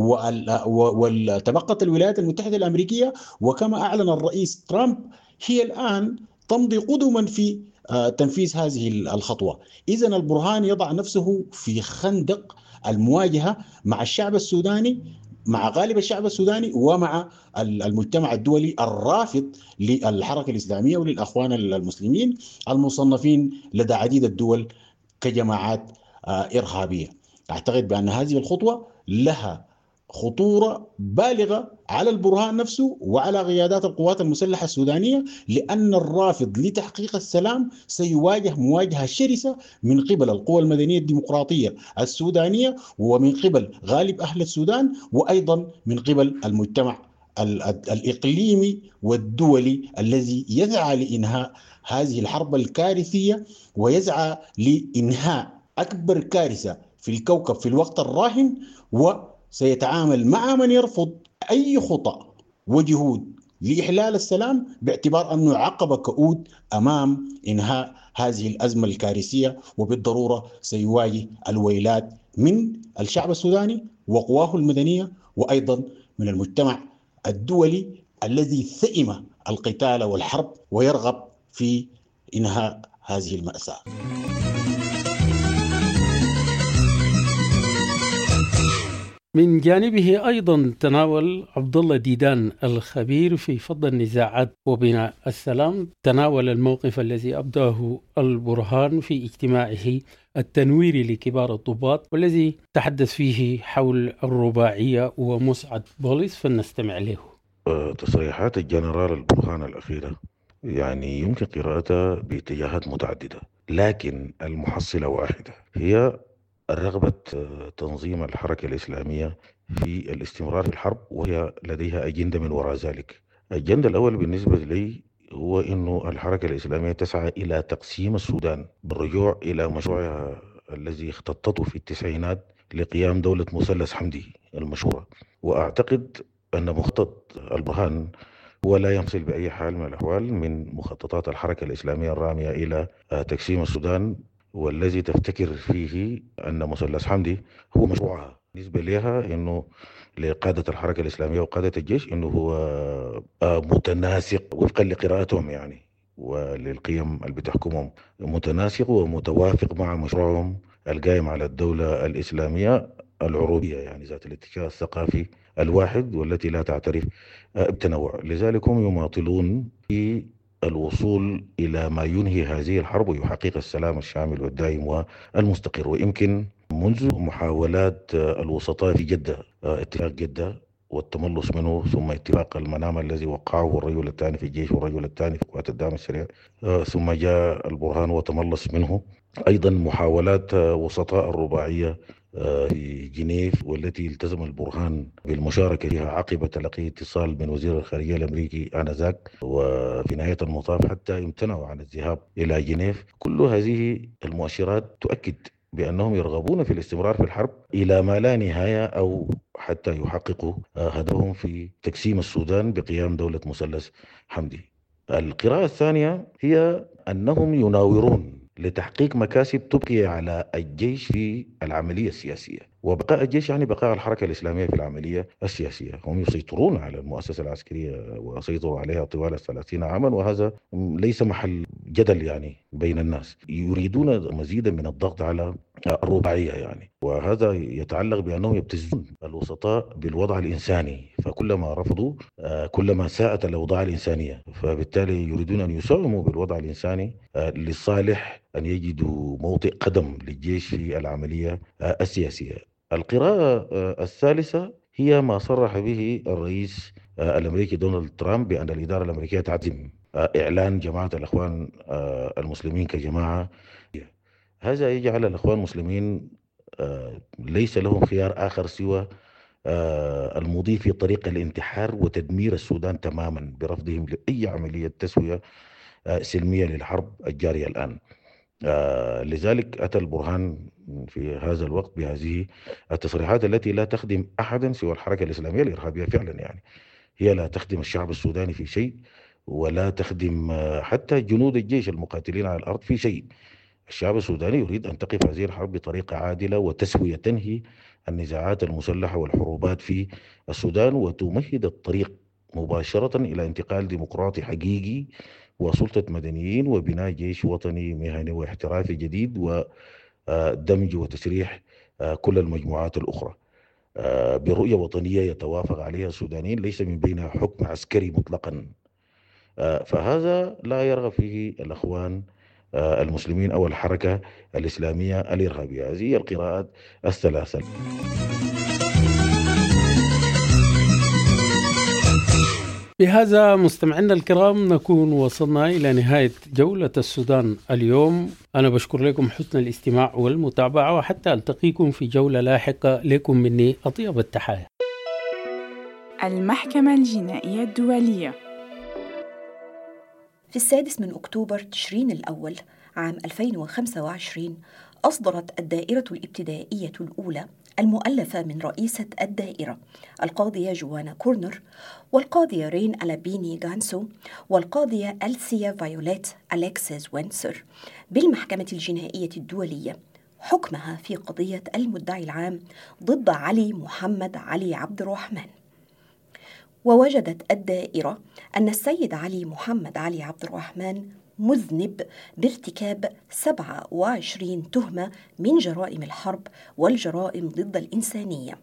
وتبقت الولايات المتحدة الأمريكية وكما أعلن الرئيس ترامب هي الآن تمضي قدما في تنفيذ هذه الخطوة. إذن البرهان يضع نفسه في خندق المواجهة مع الشعب السوداني، مع غالب الشعب السوداني ومع المجتمع الدولي الرافض للحركة الإسلامية وللأخوان المسلمين المصنفين لدى عديد الدول كجماعات إرهابية. أعتقد بأن هذه الخطوة لها خطورة بالغة على البرهان نفسه وعلى قيادات القوات المسلحة السودانية، لأن الرافض لتحقيق السلام سيواجه مواجهة شرسة من قبل القوى المدنية الديمقراطية السودانية ومن قبل غالب أهل السودان وأيضا من قبل المجتمع الإقليمي والدولي الذي يسعى لإنهاء هذه الحرب الكارثية ويسعى لإنهاء أكبر كارثة في الكوكب في الوقت الراهن، و سيتعامل مع من يرفض أي خطأ وجهود لإحلال السلام باعتبار أنه عقبة كؤود أمام إنهاء هذه الأزمة الكارثية، وبالضرورة سيواجه الويلات من الشعب السوداني وقواه المدنية وأيضا من المجتمع الدولي الذي ثئم القتال والحرب ويرغب في إنهاء هذه المأساة. من جانبه أيضا تناول عبد الله ديدان الخبير في فض النزاعات وبناء السلام، تناول الموقف الذي أبداه البرهان في اجتماعه التنويري لكبار الضباط والذي تحدث فيه حول الرباعية ومسعد بوليس، فلنستمع له. تصريحات الجنرال البرهان الأخيرة يعني يمكن قراءتها باتجاهات متعددة، لكن المحصلة واحدة، هي الرغبة تنظيم الحركة الإسلامية في الاستمرار في الحرب، وهي لديها أجندة من وراء ذلك. الأجندة الأول بالنسبة لي هو أن الحركة الإسلامية تسعى إلى تقسيم السودان بالرجوع إلى مشروعها الذي اختطته في التسعينات لقيام دولة مثلث حمدي المشهورة. وأعتقد أن مخطط البرهان هو لا ينفصل بأي حال من الأحوال من مخططات الحركة الإسلامية الرامية إلى تقسيم السودان، والذي تفتكر فيه أن مثلث حمدي هو مشروعها. بالنسبة لها أنه لقادة الحركة الإسلامية وقادة الجيش أنه هو متناسق وفقا لقراءتهم يعني وللقيم اللي بتحكمهم، متناسق ومتوافق مع مشروعهم القائم على الدولة الإسلامية العروبية، يعني ذات الاتجاه الثقافي الواحد والتي لا تعترف بتنوع. لذلك هم يماطلون في الوصول إلى ما ينهي هذه الحرب ويحقق السلام الشامل والدائم والمستقر. ويمكن منذ محاولات الوسطاء في جدة، اتفاق جدة والتملص منه، ثم اتفاق المنام الذي وقعه الرجل الثاني في الجيش والرجل الثاني في قوات الدعم السريع، ثم جاء البرهان وتملص منه. أيضا محاولات وسطاء الرباعية في جنيف والتي التزم البرهان بالمشاركة فيها عقب تلقي اتصال من وزير الخارجية الأمريكي آنذاك، وفي نهاية المطاف حتى امتنعوا عن الذهاب إلى جنيف. كل هذه المؤشرات تؤكد بأنهم يرغبون في الاستمرار في الحرب إلى ما لا نهاية، أو حتى يحققوا هدفهم في تقسيم السودان بقيام دولة مثلث حمدي. القراءة الثانية هي أنهم يناورون لتحقيق مكاسب تبقي على الجيش في العملية السياسية، وبقاء الجيش يعني بقاء الحركة الإسلامية في العملية السياسية. هم يسيطرون على المؤسسة العسكرية وسيطروا عليها طوال الثلاثين عاما، وهذا ليس محل جدل يعني بين الناس. يريدون مزيدا من الضغط على الرباعية يعني، وهذا يتعلق بأنهم يبتزون الوسطاء بالوضع الإنساني، فكلما رفضوا كلما ساءت الأوضاع الإنسانية، فبالتالي يريدون أن يساهموا بالوضع الإنساني لصالح أن يجدوا موطئ قدم للجيش في العملية السياسية. القراءة الثالثة هي ما صرح به الرئيس الأمريكي دونالد ترامب بأن الإدارة الأمريكية تعزم إعلان جماعة الأخوان المسلمين كجماعة. هذا يجعل الأخوان المسلمين ليس لهم خيار آخر سوى المضي في طريق الانتحار وتدمير السودان تماما برفضهم لأي عملية تسوية سلمية للحرب الجارية الآن. لذلك أتى البرهان في هذا الوقت بهذه التصريحات التي لا تخدم أحدا سوى الحركة الإسلامية الإرهابية فعلا يعني. هي لا تخدم الشعب السوداني في شيء، ولا تخدم حتى جنود الجيش المقاتلين على الأرض في شيء. الشعب السوداني يريد أن تقف هذه الحرب بطريقة عادلة وتسوية تنهي النزاعات المسلحة والحروبات في السودان، وتمهد الطريق مباشرة إلى انتقال ديمقراطي حقيقي وسلطة مدنيين وبناء جيش وطني مهني واحترافي جديد، ودمج وتسريح كل المجموعات الأخرى برؤية وطنية يتوافق عليها السودانيين، ليس من بينها حكم عسكري مطلقا. فهذا لا يرغب فيه الأخوان المسلمين أو الحركة الإسلامية الإرهابية. هذه القراءات الثلاثة. بهذا مستمعينا الكرام نكون وصلنا إلى نهاية جولة السودان اليوم. أنا بشكر لكم حسن الاستماع والمتابعة، وحتى ألتقيكم في جولة لاحقة. لكم مني أطيب التحايا. المحكمة الجنائية الدولية. في السادس من أكتوبر تشرين الأول عام ألفين وخمسة وعشرين أصدرت الدائرة الابتدائية الأولى المؤلفة من رئيسة الدائرة القاضية جوانا كورنر والقاضية رين ألابيني غانسو والقاضية ألسيا فايوليت أليكسيس وينسر بالمحكمة الجنائية الدولية حكمها في قضية المدعي العام ضد علي محمد علي عبد الرحمن. ووجدت الدائرة أن السيد علي محمد علي عبد الرحمن مذنب بارتكاب سبعة وعشرين تهمة من جرائم الحرب والجرائم ضد الإنسانية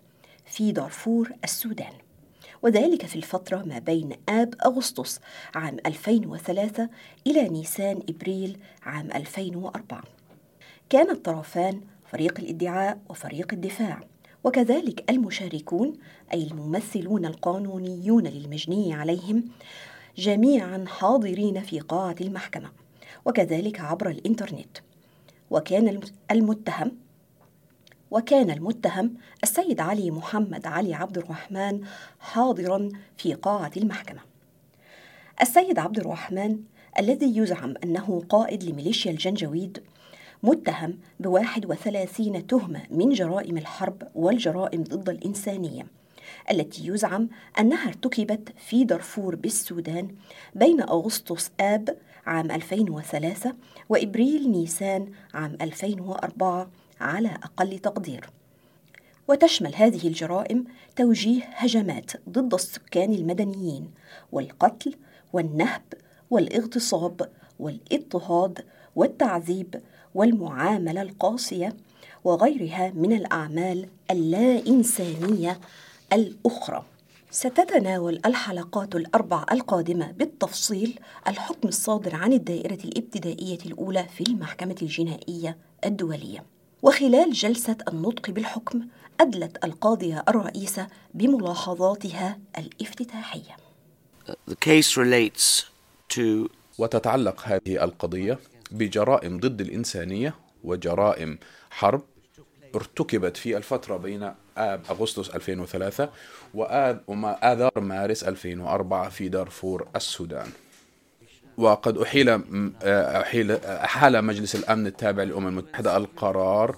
في دارفور السودان، وذلك في الفترة ما بين آب أغسطس عام ألفين وثلاثة إلى نيسان إبريل عام ألفين وأربعة. كان الطرفان فريق الادعاء وفريق الدفاع، وكذلك المشاركون أي الممثلون القانونيون للمجني عليهم جميعا حاضرين في قاعة المحكمة، وكذلك عبر الإنترنت. وكان المتهم وكان المتهم السيد علي محمد علي عبد الرحمن حاضرا في قاعة المحكمة. السيد عبد الرحمن الذي يزعم أنه قائد لميليشيا الجنجويد متهم بواحد وثلاثين تهمة من جرائم الحرب والجرائم ضد الإنسانية التي يزعم أنها ارتكبت في دارفور بالسودان بين أغسطس آب عام ألفين وثلاثة وإبريل نيسان عام ألفين وأربعة على أقل تقدير. وتشمل هذه الجرائم توجيه هجمات ضد السكان المدنيين والقتل والنهب والاغتصاب والاضطهاد والتعذيب والمعاملة القاسية وغيرها من الأعمال اللا إنسانية الأخرى. ستتناول الحلقات الأربع القادمة بالتفصيل الحكم الصادر عن الدائرة الابتدائية الأولى في المحكمة الجنائية الدولية. وخلال جلسة النطق بالحكم أدلت القاضية الرئيسة بملاحظاتها الافتتاحية. The case relates to... وتتعلق هذه القضية بجرائم ضد الإنسانية وجرائم حرب ارتكبت في الفترة بين آب أغسطس ألفين وثلاثة وآب وما آذار مارس ألفين وأربعة في دارفور السودان. وقد أحيل أحيل أحال مجلس الأمن التابع للأمم المتحدة القرار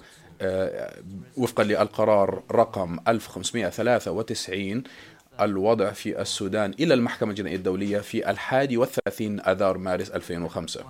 وفقا للقرار رقم ألف وخمسمائة وثلاثة وتسعين الوضع في السودان إلى المحكمة الجنائية الدولية في الحادي والثلاثين آذار مارس ألفين وخمسة،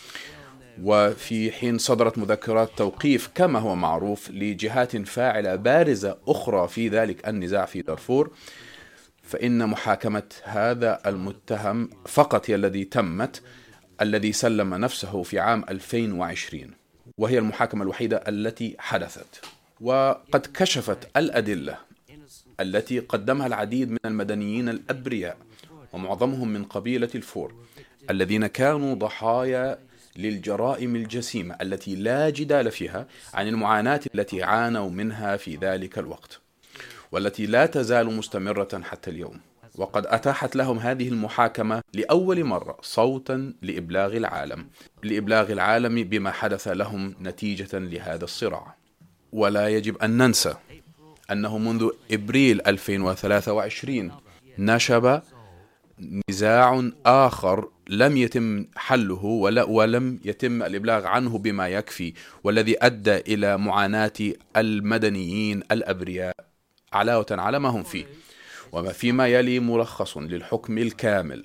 وفي حين صدرت مذكرات توقيف كما هو معروف لجهات فاعلة بارزة أخرى في ذلك النزاع في دارفور، فإن محاكمة هذا المتهم فقط هي الذي تمت، الذي سلم نفسه في عام ألفين وعشرين، وهي المحاكمة الوحيدة التي حدثت. وقد كشفت الأدلة التي قدمها العديد من المدنيين الأبرياء ومعظمهم من قبيلة الفور الذين كانوا ضحايا للجرائم الجسيمة التي لا جدال فيها عن المعاناة التي عانوا منها في ذلك الوقت، والتي لا تزال مستمرة حتى اليوم. وقد أتاحت لهم هذه المحاكمة لأول مرة صوتا لإبلاغ العالم لإبلاغ العالم بما حدث لهم نتيجة لهذا الصراع. ولا يجب أن ننسى أنه منذ إبريل ألفين وثلاثة وعشرين نشب نزاع آخر لم يتم حله ولا ولم يتم الإبلاغ عنه بما يكفي، والذي أدى إلى معاناة المدنيين الأبرياء علاوة على ما هم فيه. وما فيما يلي ملخص للحكم الكامل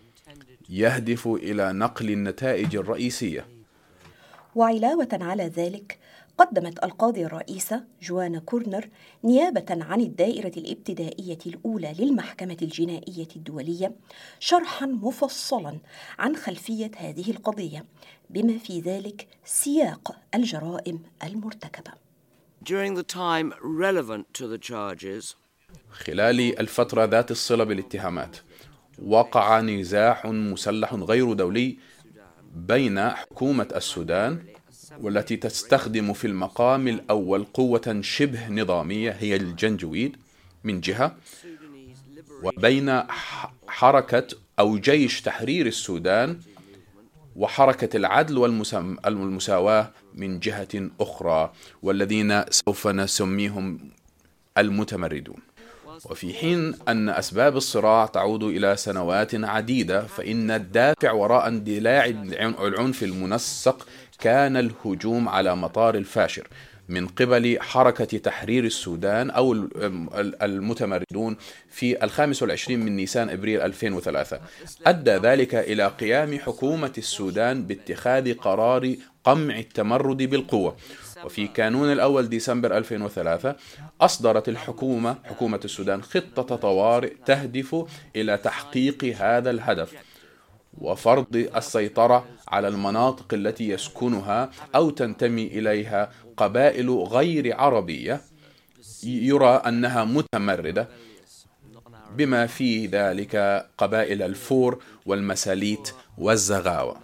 يهدف إلى نقل النتائج الرئيسية. وعلاوة على ذلك قدمت القاضية الرئيسة جوانا كورنر نيابة عن الدائرة الابتدائية الأولى للمحكمة الجنائية الدولية شرحا مفصلا عن خلفية هذه القضية بما في ذلك سياق الجرائم المرتكبة. During the time relevant to the charges, خلال الفترة ذات الصلة بالاتهامات وقع نزاع مسلح غير دولي بين حكومة السودان والتي تستخدم في المقام الأول قوة شبه نظامية هي الجنجويد من جهة، وبين حركة أو جيش تحرير السودان وحركة العدل والمساواة من جهة أخرى، والذين سوف نسميهم المتمردون. وفي حين أن أسباب الصراع تعود إلى سنوات عديدة، فإن الدافع وراء اندلاع العنف المنسق كان الهجوم على مطار الفاشر من قبل حركة تحرير السودان أو المتمردون في الخامس والعشرين من نيسان إبريل ألفين وثلاثة. أدى ذلك إلى قيام حكومة السودان باتخاذ قرار قمع التمرد بالقوة. وفي كانون الأول ديسمبر ألفين وثلاثة أصدرت الحكومة حكومة السودان خطة طوارئ تهدف إلى تحقيق هذا الهدف وفرض السيطرة على المناطق التي يسكنها أو تنتمي إليها قبائل غير عربية يرى أنها متمردة، بما في ذلك قبائل الفور والمساليت والزغاوة.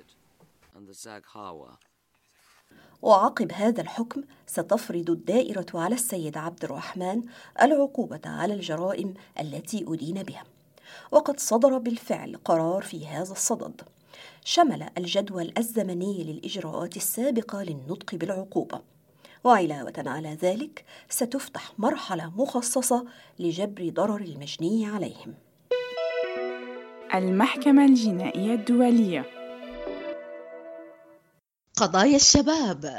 وعقب هذا الحكم ستفرض الدائرة على السيد عبد الرحمن العقوبة على الجرائم التي أدين بها، وقد صدر بالفعل قرار في هذا الصدد شمل الجدول الزمني للإجراءات السابقة للنطق بالعقوبة، وعلاوة على ذلك ستفتح مرحلة مخصصة لجبر ضرر المجني عليهم. المحكمة الجنائية الدولية. قضايا الشباب.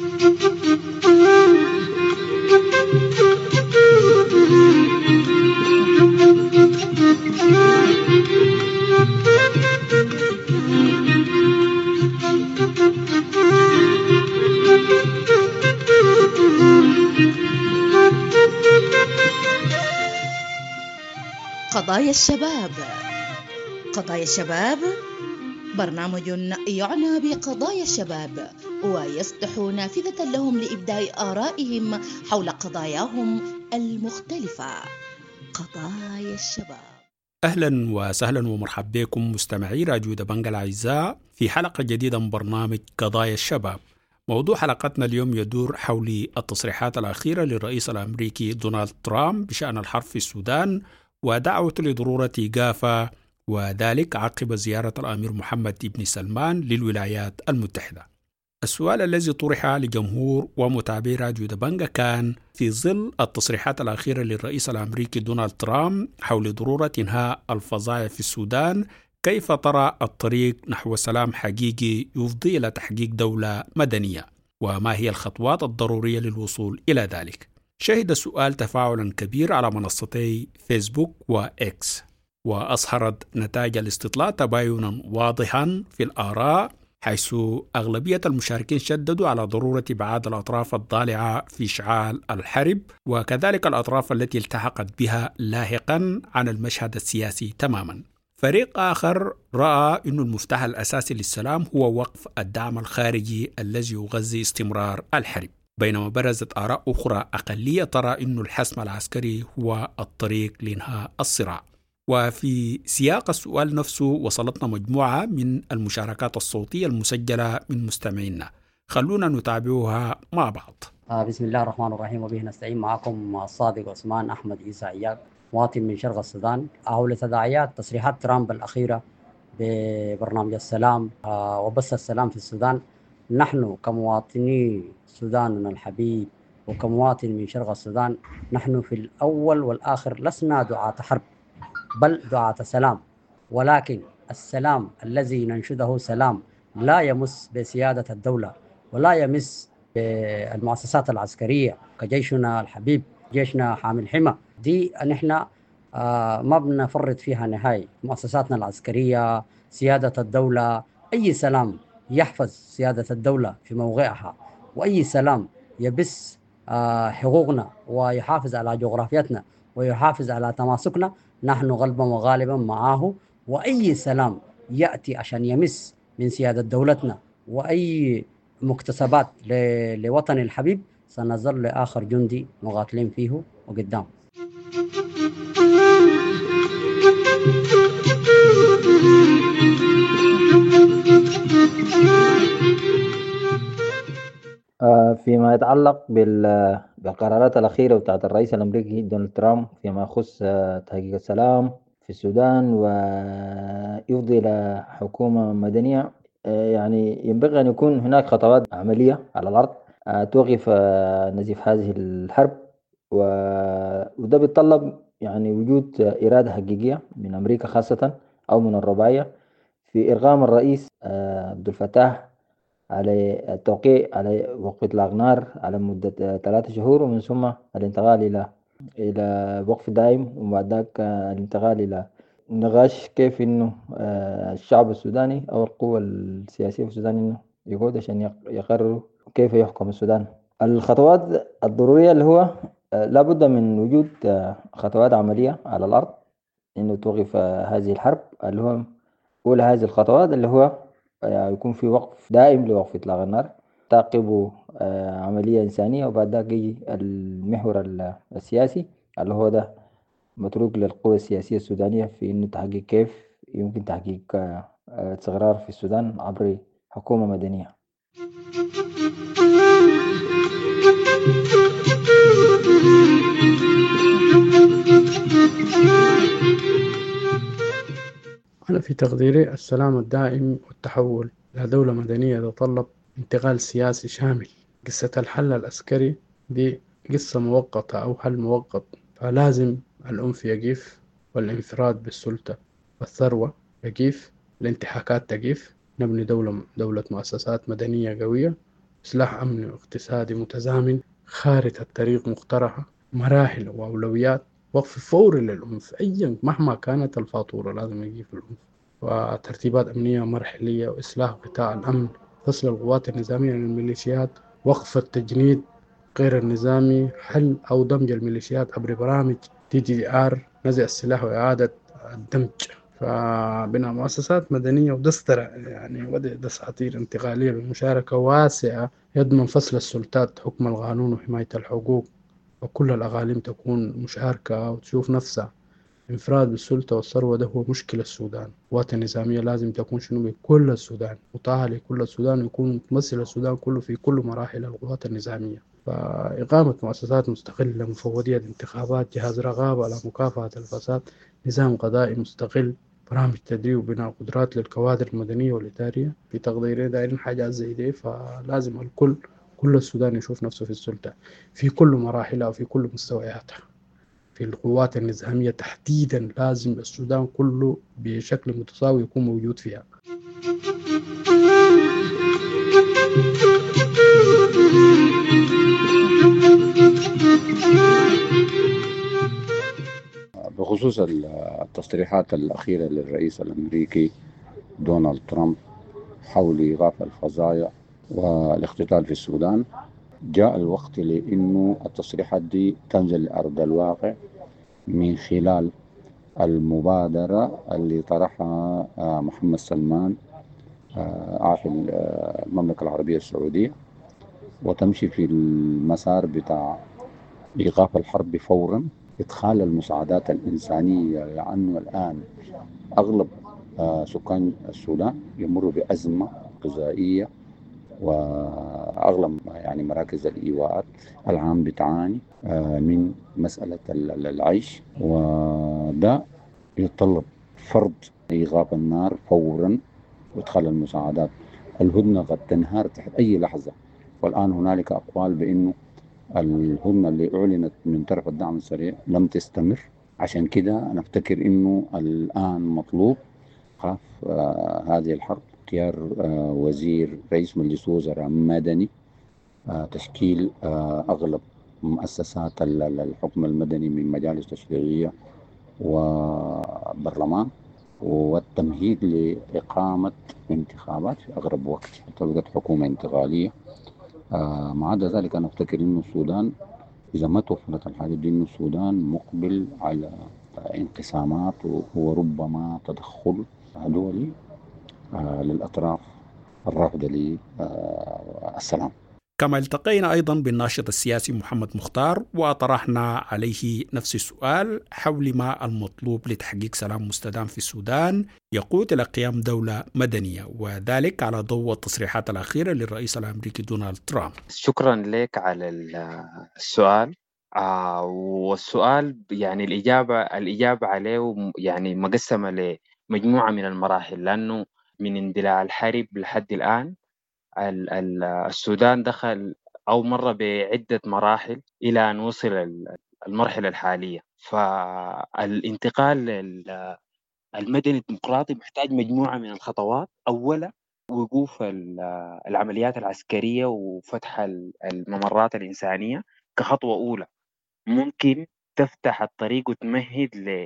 قضايا الشباب. قضايا الشباب برنامج يعنى بقضايا الشباب ويصبح نافذة لهم لإبداء آرائهم حول قضاياهم المختلفة. قضايا الشباب. أهلا وسهلا ومرحبا بكم مستمعي راديو دبنجة الأعزاء في حلقة جديدة من برنامج قضايا الشباب. موضوع حلقتنا اليوم يدور حول التصريحات الأخيرة للرئيس الأمريكي دونالد ترامب بشأن الحرب في السودان ودعوة لضرورة إيقافها، وذلك عقب زيارة الأمير محمد بن سلمان للولايات المتحدة. السؤال الذي طرح لجمهور ومتابعي راديو دبنجة كان في ظل التصريحات الأخيرة للرئيس الأمريكي دونالد ترامب حول ضرورة إنهاء الفظائع في السودان، كيف ترى الطريق نحو سلام حقيقي يفضي إلى تحقيق دولة مدنية، وما هي الخطوات الضرورية للوصول إلى ذلك؟ شهد السؤال تفاعلا كبير على منصتي فيسبوك وإكس، وأظهرت نتائج الاستطلاع تباينا واضحا في الآراء، حيث أغلبية المشاركين شددوا على ضرورة إبعاد الأطراف الضالعة في إشعال الحرب، وكذلك الأطراف التي التحقت بها لاحقا عن المشهد السياسي تماما. فريق آخر رأى أن المفتاح الأساسي للسلام هو وقف الدعم الخارجي الذي يغذي استمرار الحرب، بينما برزت آراء أخرى أقلية ترى أن الحسم العسكري هو الطريق لإنهاء الصراع. وفي سياق السؤال نفسه وصلتنا مجموعة من المشاركات الصوتية المسجلة من مستمعينا، خلونا نتابعها مع بعض. بسم الله الرحمن الرحيم، وبه نستعين. معكم الصادق عثمان أحمد عيسى عياق، مواطن من شرق السودان. حول تداعيات تصريحات ترامب الأخيرة ببرنامج السلام وبث السلام في السودان، نحن كمواطني سوداننا الحبيب وكمواطن من شرق السودان، نحن في الأول والآخر لسنا دعاة حرب بل دعاة سلام، ولكن السلام الذي ننشده سلام لا يمس بسيادة الدولة ولا يمس بالمؤسسات العسكرية كجيشنا الحبيب، جيشنا حامل حمى. دي نحن آه ما بنفرط فيها نهائي. مؤسساتنا العسكرية، سيادة الدولة، أي سلام يحفظ سيادة الدولة في موقعها، وأي سلام يبث آه حقوقنا ويحافظ على جغرافيتنا ويحافظ على تماسكنا، نحن غالبا وغالبا معه. وأي سلام يأتي عشان يمس من سيادة دولتنا وأي مكتسبات لوطن الحبيب، سنظل آخر جندي مقاتلين فيه وقدام. فيما يتعلق بالقرارات الأخيرة بتاعت الرئيس الأمريكي دونالد ترامب فيما يخص تحقيق السلام في السودان ويفضي إلى حكومة مدنية، يعني ينبغي أن يكون هناك خطوات عملية على الأرض توقف نزيف هذه الحرب، وده بيتطلب يعني وجود إرادة حقيقية من أمريكا خاصة أو من الرباعية في إرغام الرئيس عبد الفتاح على التوقيع على وقف إطلاق نار على مدة ثلاثة شهور، ومن ثم الانتقال إلى إلى وقف دائم، وبعد ذلك الانتقال إلى نقاش كيف إنه الشعب السوداني أو القوى السياسية في السودان إنه يقود عشان يقرروا كيف يحكم السودان. الخطوات الضرورية اللي هو لابد من وجود خطوات عملية على الأرض إنه توقف هذه الحرب، اللي هو أولى هذه الخطوات اللي هو يكون في وقف دائم لوقف إطلاق النار، تعقب آه، عملية إنسانية، وبعد ذلك يجي المحور ال- السياسي اللي هو ده متروك للقوى السياسية السودانية في إنه تحقيق كيف يمكن تحقيق آه، آه، استقرار في السودان عبر حكومة مدنية. أنا في تقديري السلام الدائم والتحول إلى دولة مدنية يتطلب انتقال سياسي شامل. قصة الحل العسكري دي قصة مؤقتة أو حل مؤقت، فلازم العنف يقف والانفراد بالسلطة والثروة يقف، الانتهاكات تقف، نبني دولة دولة مؤسسات مدنية قوية، إصلاح أمني واقتصادي متزامن، خارطة الطريق مقترحة، مراحل وأولويات، وقف فوري للعنف أيا مهما كانت الفاتورة لازم يقف العنف، وترتيبات أمنية مرحلية، وإصلاح قطاع الأمن، فصل القوات النظامية عن الميليشيات، وقف التجنيد غير النظامي، حل أو دمج الميليشيات عبر برامج تي جي آر، نزع السلاح وإعادة الدمج، فبناء مؤسسات مدنية ودسترة يعني وضع دساتير انتقالية بمشاركة واسعة يضمن فصل السلطات، حكم القانون وحماية الحقوق، وكل الأقاليم تكون مشاركة وتشوف نفسها. انفراد بالسلطة والثروة ده هو مشكلة السودان. القوات النظامية لازم تكون شنو بكل السودان، وطاعة لكل السودان، ويكون متمثل السودان كله في كل مراحل القوات النظامية. فإقامة مؤسسات مستقلة، مفوضية انتخابات، جهاز رقابة على مكافحة الفساد، نظام قضائي مستقل، برامج تدريب وبناء قدرات للكوادر المدنية والإدارية. في تقديري دايرين حاجات زي دي، فلازم الكل كل السودان يشوف نفسه في السلطة في كل مراحلها وفي كل مستوياتها. في القوات النظامية تحديدا لازم السودان كله بشكل متساوي يكون موجود فيها. بخصوص التصريحات الأخيرة للرئيس الأمريكي دونالد ترامب حول إيقاف الفظايع والاقتتال في السودان، جاء الوقت لأنه التصريحات دي تنزل لأرض الواقع من خلال المبادرة اللي طرحها محمد سلمان عاقل المملكة العربية السعودية، وتمشي في المسار بتاع إيقاف الحرب فورا، إدخال المساعدات الإنسانية، لأنه الآن أغلب سكان السودان يمروا بأزمة غذائية، وأغلب يعني مراكز الإيواءات العام بتعاني من مسألة العيش، وده يتطلب فرض إيقاف النار فورا وإدخال المساعدات. الهدنة قد تنهار تحت أي لحظة، والآن هنالك أقوال بأنه الهدنة اللي أعلنت من طرف الدعم السريع لم تستمر. عشان كده نفتكر أنه الآن مطلوب خاف آه هذه الحرب، اختيار آه وزير رئيس مجلس وزراء مدني، آه تشكيل آه أغلب مؤسسات الحكم المدني من مجالس تشريعية وبرلمان، والتمهيد لإقامة انتخابات في أقرب وقت حتى وجد حكومة انتقالية. آه ما عدا ذلك أنا أفتكر أن السودان إذا ما توفرت الحاجات دي أن السودان مقبل على انقسامات وربما تدخل دولي آه للأطراف الرافضة للسلام. كما التقينا أيضا بالناشط السياسي محمد مختار وطرحنا عليه نفس السؤال حول ما المطلوب لتحقيق سلام مستدام في السودان يقود إلى قيام دولة مدنية، وذلك على ضوء التصريحات الأخيرة للرئيس الأمريكي دونالد ترامب. شكرا لك على السؤال. آه والسؤال يعني الإجابة الإجابة عليه يعني مقسمة لمجموعة من المراحل، لأنه من اندلاع الحرب لحد الآن السودان دخل أو مر بعدة مراحل إلى أن وصل المرحلة الحالية. فالانتقال المدني الديمقراطي محتاج مجموعة من الخطوات. أولا وقوف العمليات العسكرية وفتح الممرات الإنسانية كخطوة أولى ممكن تفتح الطريق وتمهد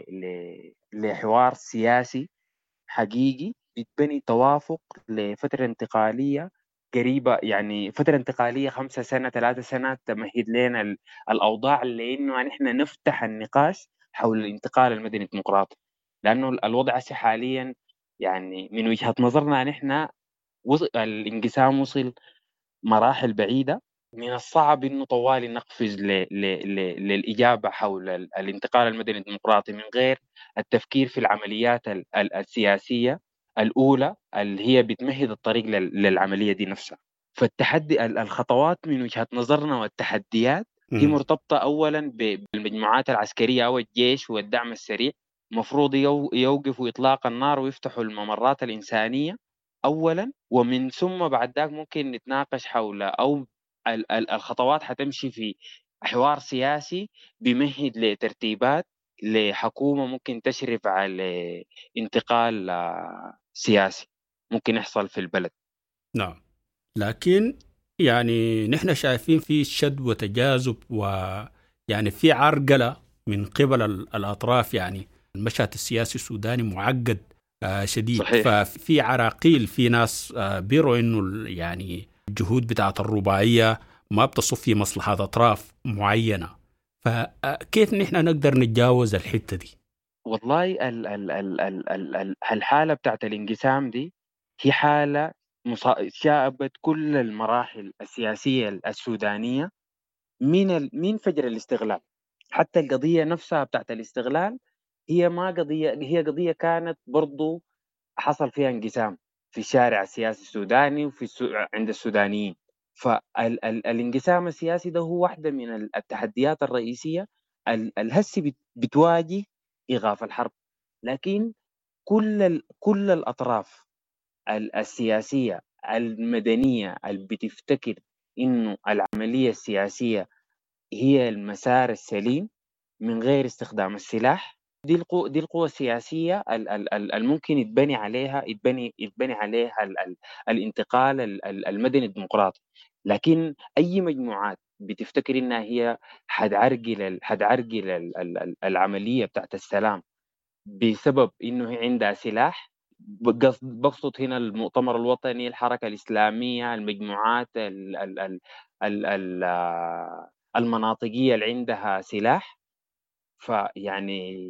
لحوار سياسي حقيقي بتبني توافق لفترة انتقالية قريبة، يعني فترة انتقالية خمسة سنة ثلاثة سنة تمهد لنا الأوضاع لأنه نحن نفتح النقاش حول الانتقال المدني الديمقراطي، لأنه الوضع حاليا يعني من وجهة نظرنا نحن الانقسام وصل مراحل بعيدة من الصعب إنه طوالي نقفز ل... ل... ل... للإجابة حول ال- الانتقال المدني الديمقراطي من غير التفكير في العمليات ال... ال- السياسية الأولى اللي هي بتمهد الطريق لل... للعملية دي نفسها. فالتحدي ال- الخطوات من وجهة نظرنا والتحديات هي مم. مرتبطة أولا ب- بالمجموعات العسكرية أو الجيش والدعم السريع. مفروض يو... يوقفوا إطلاق النار ويفتحوا الممرات الإنسانية أولا، ومن ثم بعد ذلك ممكن نتناقش حول أو ال- ال- الخطوات حتمشي في حوار سياسي بيمهد لترتيبات لحكومة ممكن تشرف على انتقال آه، سياسي ممكن يحصل في البلد. نعم، لكن يعني نحن شايفين في شد وتجاذب ويعني في عرقلة من قبل ال- الأطراف. يعني المشهد السياسي السوداني معقد آه شديد. صحيح. ففي عراقيل، في ناس آه بيروا إنه ال- يعني الجهود بتاعت الرباعية ما بتصف في مصلحة أطراف معينة. فكيف نحن نقدر نتجاوز الحتة دي؟ والله ال ال ال ال ال ال الحالة بتاعت الانقسام دي هي حالة مصا- شابت كل المراحل السياسية السودانية من ال من فجر الاستغلال. حتى القضية نفسها بتاعت الاستغلال هي ما قضية، هي قضية كانت برضو حصل فيها انقسام في الشارع السياسي السوداني وفي السو... عند السودانيين. فالانقسام السياسي ده هو واحدة من ال- التحديات الرئيسية ال- الهسي بت- بتواجه إيقاف الحرب. لكن كل ال... كل الأطراف ال- السياسية المدنية اللي بتفتكر إنه العملية السياسية هي المسار السليم من غير استخدام السلاح، دي القوة دي القوة السياسية ال- ال- ال- الممكن يتبني عليها يتبني يتبني عليها ال- ال- الانتقال ال- ال- المدني الديمقراطي. لكن أي مجموعات بتفتكر إنها هي حتعرقل ال- حتعرقل ال- ال- ال- العملية بتاعت السلام بسبب إنه هي عندها سلاح، بقصد بقصد هنا المؤتمر الوطني، الحركة الإسلامية، المجموعات ال ال ال ال ال آه، المناطقية اللي عندها سلاح. فيعني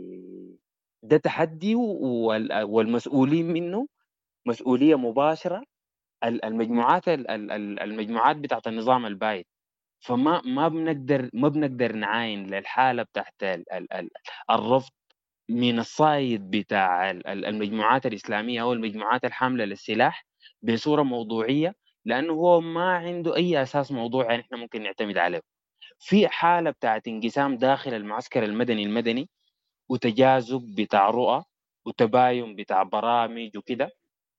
ده تحدي وال- والمسؤولين منه مسؤولية مباشرة ال- المجموعات ال- ال- ال- المجموعات بتاعت النظام البايد. فما ما بنقدر ما بنقدر نعاين للحالة بتاعت ال- ال- ال- الرفض من الصايد بتاع ال- ال- المجموعات الإسلامية أو المجموعات الحاملة للسلاح بصورة موضوعية، لأنه هو ما عنده أي أساس موضوعي نحن ممكن نعتمد عليه. في حالة بتاعت انقسام داخل المعسكر المدني المدني وتجاذب بتاع رؤى وتباين بتاع برامج وكده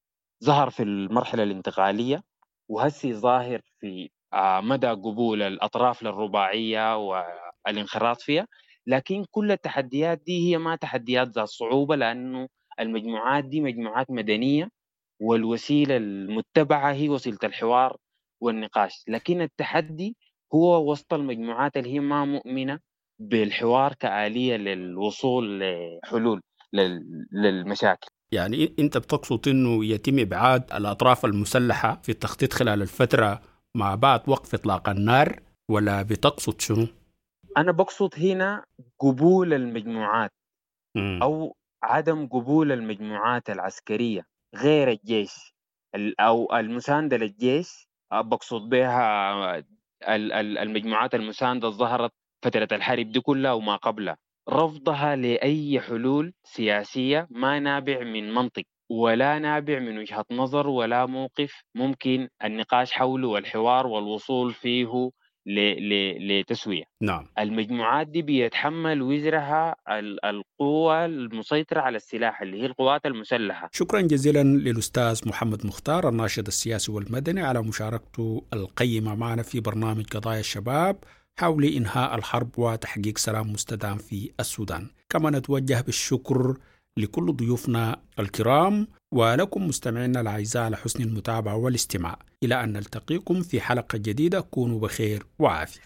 ظهر في المرحلة الانتقالية، وهسي ظاهر في آه، مدى قبول الأطراف للرباعية والانخراط فيها. لكن كل التحديات دي هي ما تحديات ذات صعوبة، لأنه المجموعات دي مجموعات مدنية والوسيلة المتبعة هي وسيلة الحوار والنقاش. لكن التحدي هو وسط المجموعات اللي هي ما مؤمنة بالحوار كآلية للوصول لحلول لل- للمشاكل. يعني انت بتقصد انه يتم ابعاد الاطراف المسلحه في التخطيط خلال الفتره مع بعد وقف اطلاق النار، ولا بتقصد شنو؟ أنا بقصد هنا قبول المجموعات مم. أو عدم قبول المجموعات العسكرية غير الجيش ال- أو المساندة للجيش. أه، بقصد بها ال- ال- المجموعات المساندة ظهرت فترة الحرب دي كلها وما قبلها، رفضها لأي حلول سياسية ما نابع من منطق ولا نابع من وجهة نظر ولا موقف ممكن النقاش حوله والحوار والوصول فيه ل- ل- لتسوية. نعم. المجموعات دي بيتحمل وزرها ال- القوة المسيطرة على السلاح اللي هي القوات المسلحة. شكرا جزيلا للأستاذ محمد مختار الناشط السياسي والمدني على مشاركته القيمة معنا في برنامج قضايا الشباب حول إنهاء الحرب وتحقيق سلام مستدام في السودان. كما نتوجه بالشكر لكل ضيوفنا الكرام ولكم مستمعينا الأعزاء على حسن المتابعة والاستماع. إلى أن نلتقيكم في حلقة جديدة، كونوا بخير وعافية.